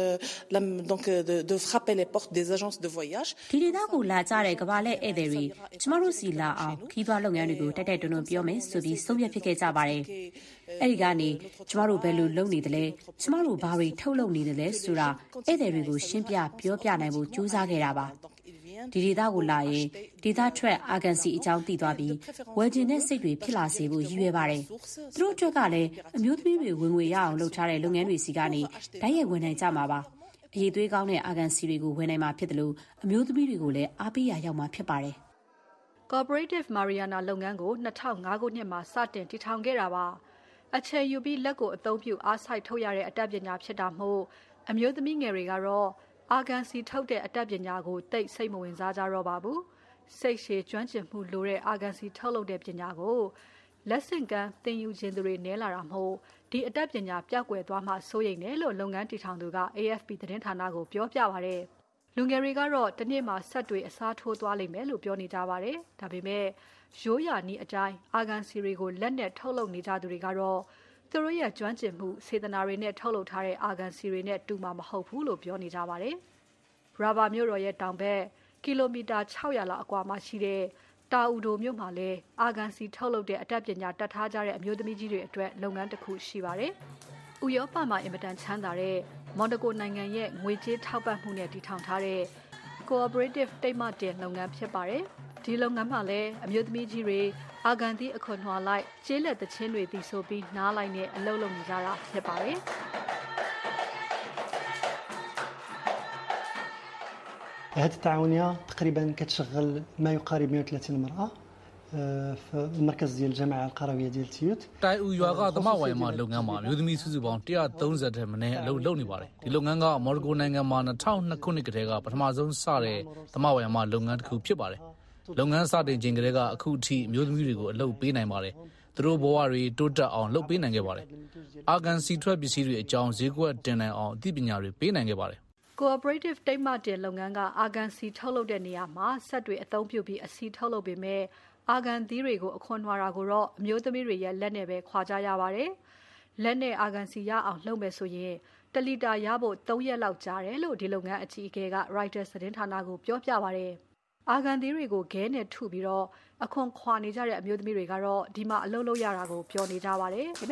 S6: de frapper les portes des agences de voyage
S11: ဒီဒေသကိုလာကြတဲ့ကမ္ဘာလှည့်ဧည့်သည်တွေကျမတို့စီလာအောင်ခီးသွားလုပ်ငန်းတွေကိုတက်တွန်းပြောမယ်ဆိုပြီးဆုံးဖြတ်ဖြစ်ခဲ့ကြပါတယ်။အဲဒီကနေကျမတို့ဘယ်လိုလုပ်နေသလဲကျမတို့ဘာတွေထုတ်လုပ်နေသလဲဆိုတာဧည့်သည်တွေကိုရှင်းပြပြောပြနိုင်ဖို့ကြိုးစားခဲ့တာပါ။ဒီဒေသကိုလာရင်ဒေသထွက်အာဂန်စီအကြောင်းသိသွားပြီးဝယ်ကျင်တဲ့စိတ်တွေဖြစ်လာစေဖို့ရည်ရွယ်ပါတယ်။သူတို့အတွက်ကလည်းအမျိုးသမီးတွေဝင်ငွေရအောင်လုပ်ထားတဲ့လုပ်ငန်းတွေစီကနေဓာတ်ရိုက်ဝင်နိုင်ကြမှာပါ။အရေးသွေးကောင်းတဲ့အာဂန်စီတွေကိုဝင်နိုင်မှာဖြစ်တယ်လို့အမျိုးသမီးတွေကိုလည်းအားပေးရရောက်မှာဖြစ်ပါတယ်။
S4: Cooperative Mariana လုပ်ငန်းကို2005ခုနှစ်မှာစတင်တည်ထောင်ခဲ့တာပါ။အချိန်ယူပြီးလက်ကိုအသုံးပြုအားစိုက်ထုတ်ရတဲ့အတတ်ပညာဖြစ်တာမို့အမျိုးသမီးငယ်တွေကတော့အာဂန်စီထုတ်တဲ့အတတ်ပညာကိုသိစိတ်မဝင်စားကြတော့ပါဘူး။စိတ်ရှည်ကျွမ်းကျင်မှုလိုတဲ့အာဂန်စီထုတ်လုပ်တဲ့ပညာကိုလက်ဆင့်ကမ်းသင်ယူခြင်းသူတွေနည်းလာတာမို့ဒီအတတ်ပညာပျောက်ကွယ်သွားမှစိုးရိမ်တယ်လို့လုပ်ငန်းတည်ထောင်သူက AFP သတင်းဌာနကိုပြောပြပါတယ်။လူငယ်တွေကတော့တနေ့မှာဆက်တွေအစားထိုးသွားလိမ့်မယ်လို့ပြောနေကြပါတယ်။ဒါပေမဲ့ရိုးရာနည်းအတိုင်းအာဂန်စီတွေကိုလက်နဲ့ထုတ်လုပ်နေကြသူတွေကတော့သူတို့ရဲ့ကျွမ်းကျင်မှုစေတနာတွေနဲ့ထုတ်လုပ်ထားတဲ့အာဂန်စီတွေနဲ့တူမှာမဟုတ်ဘူးလို့ပြောနေကြပါတယ်။ ရာဘာမြို့တော်ရဲ့တောင်ဘက်ကီလိုမီတာ600လောက်အကွာမှာရှိတဲ့တာအူဒိုမြို့မှာလည်းအာဂန်စီထုတ်လုပ်တဲ့အတတ်ပညာတတ်ထားကြတဲ့အမျိုးသမီးကြီးတွေအတွက်လုပ်ငန်းတစ်ခုရှိပါတယ်။ဥရောပမှာအင်မတန်ချမ်းသာတဲ့မော်နကိုနိုင်ငံရဲ့ငွေကြေးထောက်ပံ့မှုနဲ့တည်ထောင်ထားတဲ့ cooperative တိတ်မတင်လုပ်ငန်းဖြစ်ပါတယ်။ဒီလုပ်ငန်းမှာလည်းအမျိုးသမီးကြီးတွေအာဂန်သီးအခွန်နှွာလိုက်ကျေးလက်သချင်းတွေတီးဆိုပြီးနားလိုက်နဲ့အလုပ်လုပ်နေကြတာဖြစ်ပါတယ်။
S7: هذه التعاونية تقريبا كتشغل ما يقارب 130 امرأة في المركز ديال الجامعة القروية ديال تيوت
S8: တိုင်ဦးရွာကသမဝိုင်မှာလုပ်ငန်းမှာအမျိုးသမီးစုစုပေါင်း130ထက်မနည်းအလုပ်လုပ်နေပါတယ်ဒီလုပ်ငန်းကမော်ရိုကိုနိုင်ငံမှာ2002ခုနှစ်ကတည်းကပထမဆုံးစတဲ့သမဝိုင်မှာလုပ်ငန်းတစ်ခုဖြစ်ပါတယ်လုပ်ငန်းစတင်ချိန်ကတည်းကအခုထိအမျိုးသမီးတွေကိုအလုပ်ပေးနိုင်ပါတယ်သူတို့ဘဝတွေတိုးတက်အောင်လုပ်ပေးနိုင်ခဲ့ပါတယ်အာဂန်စီထွက်ပစ္စည်းတွေအကြောင်းဈေးကွက်တင်နိုင်အောင်အသိပညာတွေပေးနိုင်ခဲ့ပါတယ်
S4: cooperative တိတ်မတင်လုပ်ငန်းကအာဂန်စီထုတ်လုပ်တဲ့နေရာမှာဆက်တွေအသုံးပြုပြီးအစီထုတ်လုပ်ပေမဲ့အာဂန်သီးတွေကိုအခွန်နှွာတာကိုတော့အမျိုးသမီးတွေရဲ့လက်နဲ့ပဲခွာကြရပါတယ်။လက်နဲ့အာဂန်စီရအောင်လုပ်မယ်ဆိုရင်1 လီတာရဖို့3ရက်လောက်ကြာတယ်လို့ဒီလုပ်ငန်းအကြီးအကဲက Reuters သတင်းဌာနကိုပြောပြပါတယ်။အာဂန်သီးတွေကိုခဲနဲ့ထုပြီးတော့အခွန်ခွာနေကြတဲ့အမျိုးသမီးတွေကတော့ဒီမှာအလုပ်လုပ်ရတာကိုပြောနေကြပါတယ်။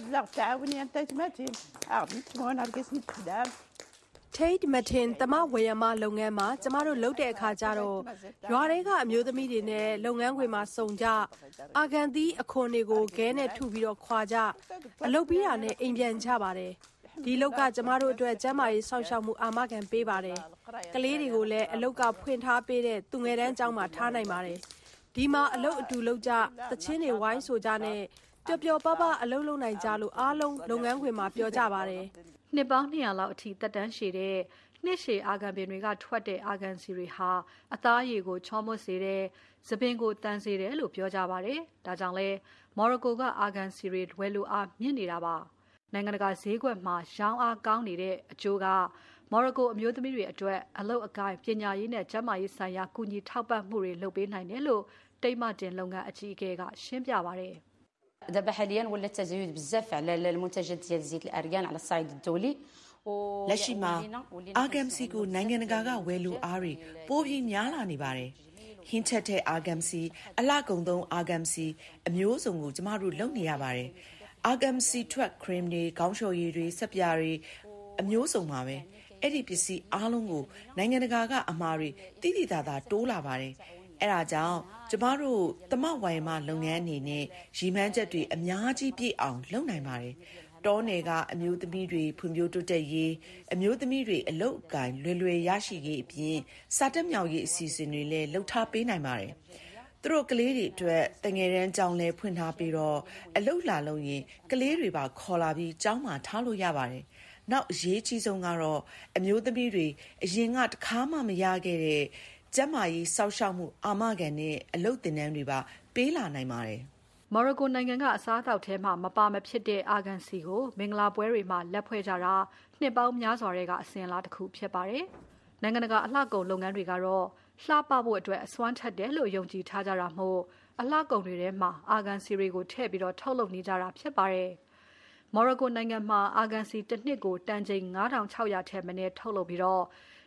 S9: Tate Matin တမဝေယမလုပ်ငန်းမှာကျမတို့လုပ်တဲ့အခါကျတော့ရွာတွေကအမျိုးသမီးတွေနဲ့လုပ်ငန်းခွင်မှာစုံကြအာဂန်သီးအခွန်တွေကိုခဲနဲ့ထုပြီးတော့ခွာကြအလုပ်ပြီးတာနဲ့အိမ်ပြန်ကြပါတယ်ဒီလောက်ကကျမတို့အတွက်ကျန်းမာရေးစောင့်ရှောက်မှုအာမခံပေးပါတယ်ကလေးတွေကိုလည်းအလောက်ကဖွင့်ထားပေးတဲ့သူငယ်တန်းကျောင်းမှာထားနိုင်ပါတယ်ဒီမှာအလုပ်အတူလုပ်ကြတချင်းတွေဝိုင်းဆိုကြနဲ့ပျော်ပျော်ပါးပါးအလုပ်လုပ်နိုင်ကြလို့အားလုံးလုပ်ငန်းခွင်မှာပြောကြပါတယ်
S4: နှစ်ပေါင်း200လောက်အထိတက်တန်းရှည်တဲ့နှစ်ရှည်အာဂန်ပင်တွေကထွက်တဲ့အာဂန်စီတွေဟာအသားရည်ကိုချောမွတ်စေတဲ့သပင်ကိုတန်းစေတယ်လို့ပြောကြပါတယ်။ဒါကြောင့်လဲမော်ရိုကိုကအာဂန်စီတွေဝယ်လိုအားမြင့်နေတာပါ။နိုင်ငံတကာဈေးကွက်မှာရောင်းအားကောင်းနေတဲ့အကျိုးကမော်ရိုကိုအမျိုးသမီးတွေအတွက်အလုပ်အကိုင်ပညာရေးနဲ့ကျန်းမာရေးဆိုင်ရာကူညီထောက်ပံ့မှုတွေလုပ်ပေးနိုင်တယ်လို့တိတ်မတင်လုပ်ငန်းအကြီးအကဲကရှင်းပြပါတယ်။
S10: دابا حاليا ولا التزايد بزاف على المنتجات ديال زيت الارغان على الصعيد الدولي
S13: လက်ရှိမှာအာဂမ်စီကိုနိုင်ငံတကာကဝယ်လိုအားတွေပိုပြီးများလာနေပါတယ်ဟင်းချက်တဲ့အာဂမ်စီအလှကုန်သုံးအာဂမ်စီအမျိုးစုံကိုကျမတို့လုပ်နေရပါတယ်အာဂမ်စီထွက်ခရင်တွေခေါင်းလျှော်ရည်တွေစက်ပြားတွေအမျိုးစုံပါပဲအဲ့ဒီပစ္စည်းအားလုံးကိုနိုင်ငံတကာကအမှားတွေတိတိကျကျတိုးလာပါတယ်အဲ့ဒါကြောင့်ကျမတို့သမဝိုင်မလုပ်ငန်းအနေနဲ့ရီမန်းချက်တွေအများကြီးပြည့်အောင်လုပ်နိုင်ပါတယ်တောနယ်ကအမျိုးသမီးတွေဖွံ့ဖြိုးတိုးတက်ရေးအမျိုးသမီးတွေအလုပ်အကိုင်လွယ်ရရှိရေးအပြင်စာတက်မြောက်ရေးအစီအစဉ်တွေလည်းလှုပ်ထားပေးနိုင်ပါတယ်သူတို့ကလေးတွေအတွက်တငယ်တန်းကျောင်းလဲဖွင့်ထားပြီးတော့အလုပ်လာလုပ်ရင်ကလေးတွေပါခေါ်လာပြီးကျောင်းမှာထားလို့ရပါတယ်နောက်အရေးကြီးဆုံးကတော့အမျိုးသမီးတွေအရင်ကတခါမှမရခဲ့တဲ့ကျန်းမာရေးစောင့်ရှောက်မှုအာမခံနဲ့အလုပ်သင်တန်းတွေပါပေးလာနိုင်ပါတယ်
S4: မော်ရိုကိုနိုင်ငံကအစားအသောက်ထဲမှာမပါမဖြစ်တဲ့အာဂန်စီကိုမင်္ဂလာပွဲတွေမှာလက်ဖွဲ့ကြတာနှစ်ပေါင်းများစွာတဲ့အစဉ်အလာတစ်ခုဖြစ်ပါတယ်။နိုင်ငံတကာအလှကုန်လုပ်ငန်းတွေကတော့လှပဖို့အတွက်အစွမ်းထက်တယ်လို့ယုံကြည်ထားကြတာမို့အလှကုန်တွေထဲမှာအာဂန်စီတွေကိုထည့်ပြီးတော့ထုတ်လုပ်နေကြတာဖြစ်ပါတယ်။မော်ရိုကိုနိုင်ငံမှာအာဂန်စီတစ်နှစ်ကိုတန်ချိန်9600ထက်မနည်းထုတ်လုပ်ပြီးတော့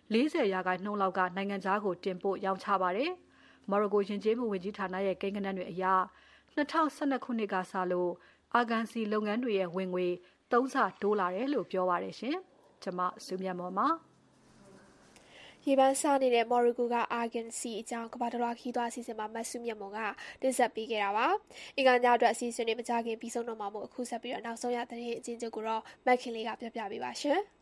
S4: 40%လောက်ကနိုင်ငံခြားကိုတင်ပို့ရောင်းချပါတယ်။မော်ရိုကိုယဉ်ကျေးမှုဝန်ကြီးဌာနရဲ့ကိန်းဂဏန်းတွေအရ2012ခုနှစ်ကစလို့အာဂန်စီလုပ်ငန်းတွေရဲ့ဝင်ငွေ3ဆတိုးလာတယ်လို့ပြောပါတယ်ရှင်။ကျွန်မစုမြတ်မော်ပါ
S2: ။ရေပန်းစားနေတဲ့မော်ရီကိုကအာဂန်စီအကြောင်းကမ္ဘာတလွှာခီးသွွားအစီအစဉ်မှာမဆုမြတ်မော်ကတင်ဆက်ပေးခဲ့တာပါ။အင်္ဂါညအတွက်အစီအစဉ်တွေမကြခင်ပြီးဆုံးတော့မှာမို့အခုဆက်ပြီးတော့နောက်ဆုံးရသတင်းအကျဉ်းချုပ်ကိုတော့မက်ခင်လေးကပြောပြပေးပါရှင်။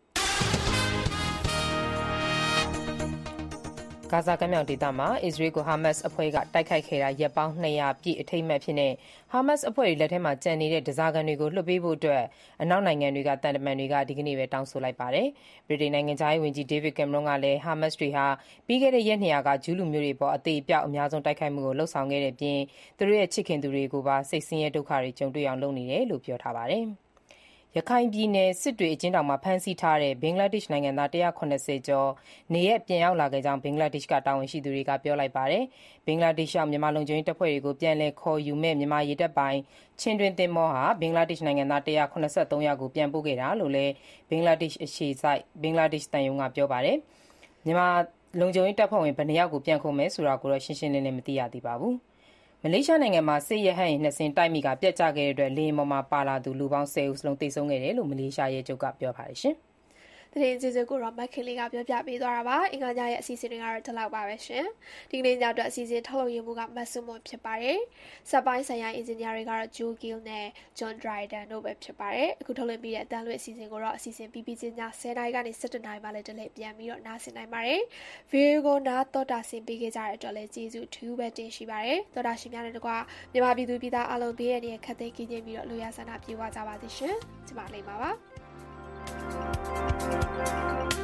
S3: ဂါဇာကမ်းမြောင်ဒေသမှာအစ္စရေးကိုဟာမတ်စ်အဖွဲ့ကတိုက်ခိုက်ခဲ့တာရက်ပေါင်း200ပြည့်အထိမ်းအမှတ်ဖြစ်တဲ့ဟာမတ်စ်အဖွဲ့လက်ထက်မှာကျန်နေတဲ့ဓားစာခံတွေကိုလွှတ်ပေးဖို့အတွက်အနောက်နိုင်ငံတွေကတန်တမန်တွေကဒီကနေ့ပဲတောင်းဆိုလိုက်ပါတယ်။ဗြိတိန်နိုင်ငံခြားရေးဝန်ကြီးဒေးဗစ်ကင်မရွန်းကလည်းဟာမတ်စ်တွေဟာပြီးခဲ့တဲ့ရက်200ကဂျူးလူမျိုးတွေပေါ်အသေးအပြောက်အများဆုံးတိုက်ခိုက်မှုကိုလှုပ်ဆောင်ခဲ့တဲ့ပြင်သူတို့ရဲ့ချစ်ခင်သူတွေကိုပါစိတ်ဆင်းရဲဒုက္ခတွေကြုံတွေ့အောင်လုပ်နေတယ်လို့ပြောထားပါတယ်။ရခိုင်ပြည်နယ်စစ်တွေအကျဉ်းထောင်မှာဖမ်းဆီးထားတဲ့ဘင်္ဂလားဒေ့ရှ်နိုင်ငံသား190ကျော်နေရက်ပြန်ရောက်လာခဲ့ကြောင်းဘင်္ဂလားဒေ့ရှ်ကတာဝန်ရှိသူတွေကပြောလိုက်ပါတယ်။ဘင်္ဂလားဒေ့ရှ်ရောက်မြန်မာလုံခြုံရေးတပ်ဖွဲ့တွေကိုပြန်လည်ခေါ်ယူမဲ့မြန်မာရေတပ်ပိုင်းချင်းတွင်သင်္ဘောဟာဘင်္ဂလားဒေ့ရှ်နိုင်ငံသား183ယောက်ကိုပြန်ပို့ခဲ့တာလို့လည်းဘင်္ဂလားဒေ့ရှ်အခြေစိုက်ဘင်္ဂလားဒေ့ရှ်တန်ယုံကပြောပါတယ်။မြန်မာလုံခြုံရေးတပ်ဖွဲ့ဝင်ဘယ်နှယောက်ကိုပြန်ခေါ်မယ်ဆိုတာကိုတော့ရှင်းရှင်းလင်းလင်းမသိရသေးပါဘူး။မလေးရှားနိုင်ငံမှာစစ်ရဟတ်ယာဉ်2စင်းတိုက်မိကပြတ်ကျခဲ့တဲ့အတွက်လေယာဉ်ပေါ်မှာပါလာသူလူပေါင်း10ဦးစလုံးသေဆုံးခဲ့တယ်လို့မလေးရှားရဲချုပ်ကပြောပါတယ်ရှင်။
S2: သတင်းကြေးကိုတော့မက်ခင်လေးကပြောပြပေးသွားတာပါအင်္ဂါညရဲ့အစီအစဉ်တွေကတော့ဒီလောက်ပါပဲရှင်ဒီကနေ့ညအတွက်အစီအစဉ်ထုတ်လုပ်ရမှုကမတ်ဆုမွန်ဖြစ်ပါတယ်စက်ပိုင်းဆိုင်ရာအင်ဂျင်နီယာတွေကတော့ Joe Gill နဲ့ John Dryden တို့ပဲဖြစ်ပါတယ်အခုထုတ်လွှင့်ပြီးတဲ့အတန်းလွှင့်အစီအစဉ်ကိုတော့အစီအစဉ်ပြီးပြီးချင်းည10:00နာရီကနေ17:00နာရီမှလည်းတလဲပြန်ပြီးတော့နားဆင်နိုင်ပါတယ်ဗီဒီယိုကိုနားတော်တာဆင်ပေးခဲ့ကြတဲ့အတွက်လည်းကျေးဇူးထူးပဲတင်ရှိပါတယ်တော်တာရှင်များနဲ့တကွာမြန်မာပြည်သူပြည်သားအားလုံးဘေးရန်ရဲ့ခက်သိမ်းကင်းကျင်းပြီးတော့လူရဆန္ဒပြေဝကြပါစေရှင်ကျမလေးပါ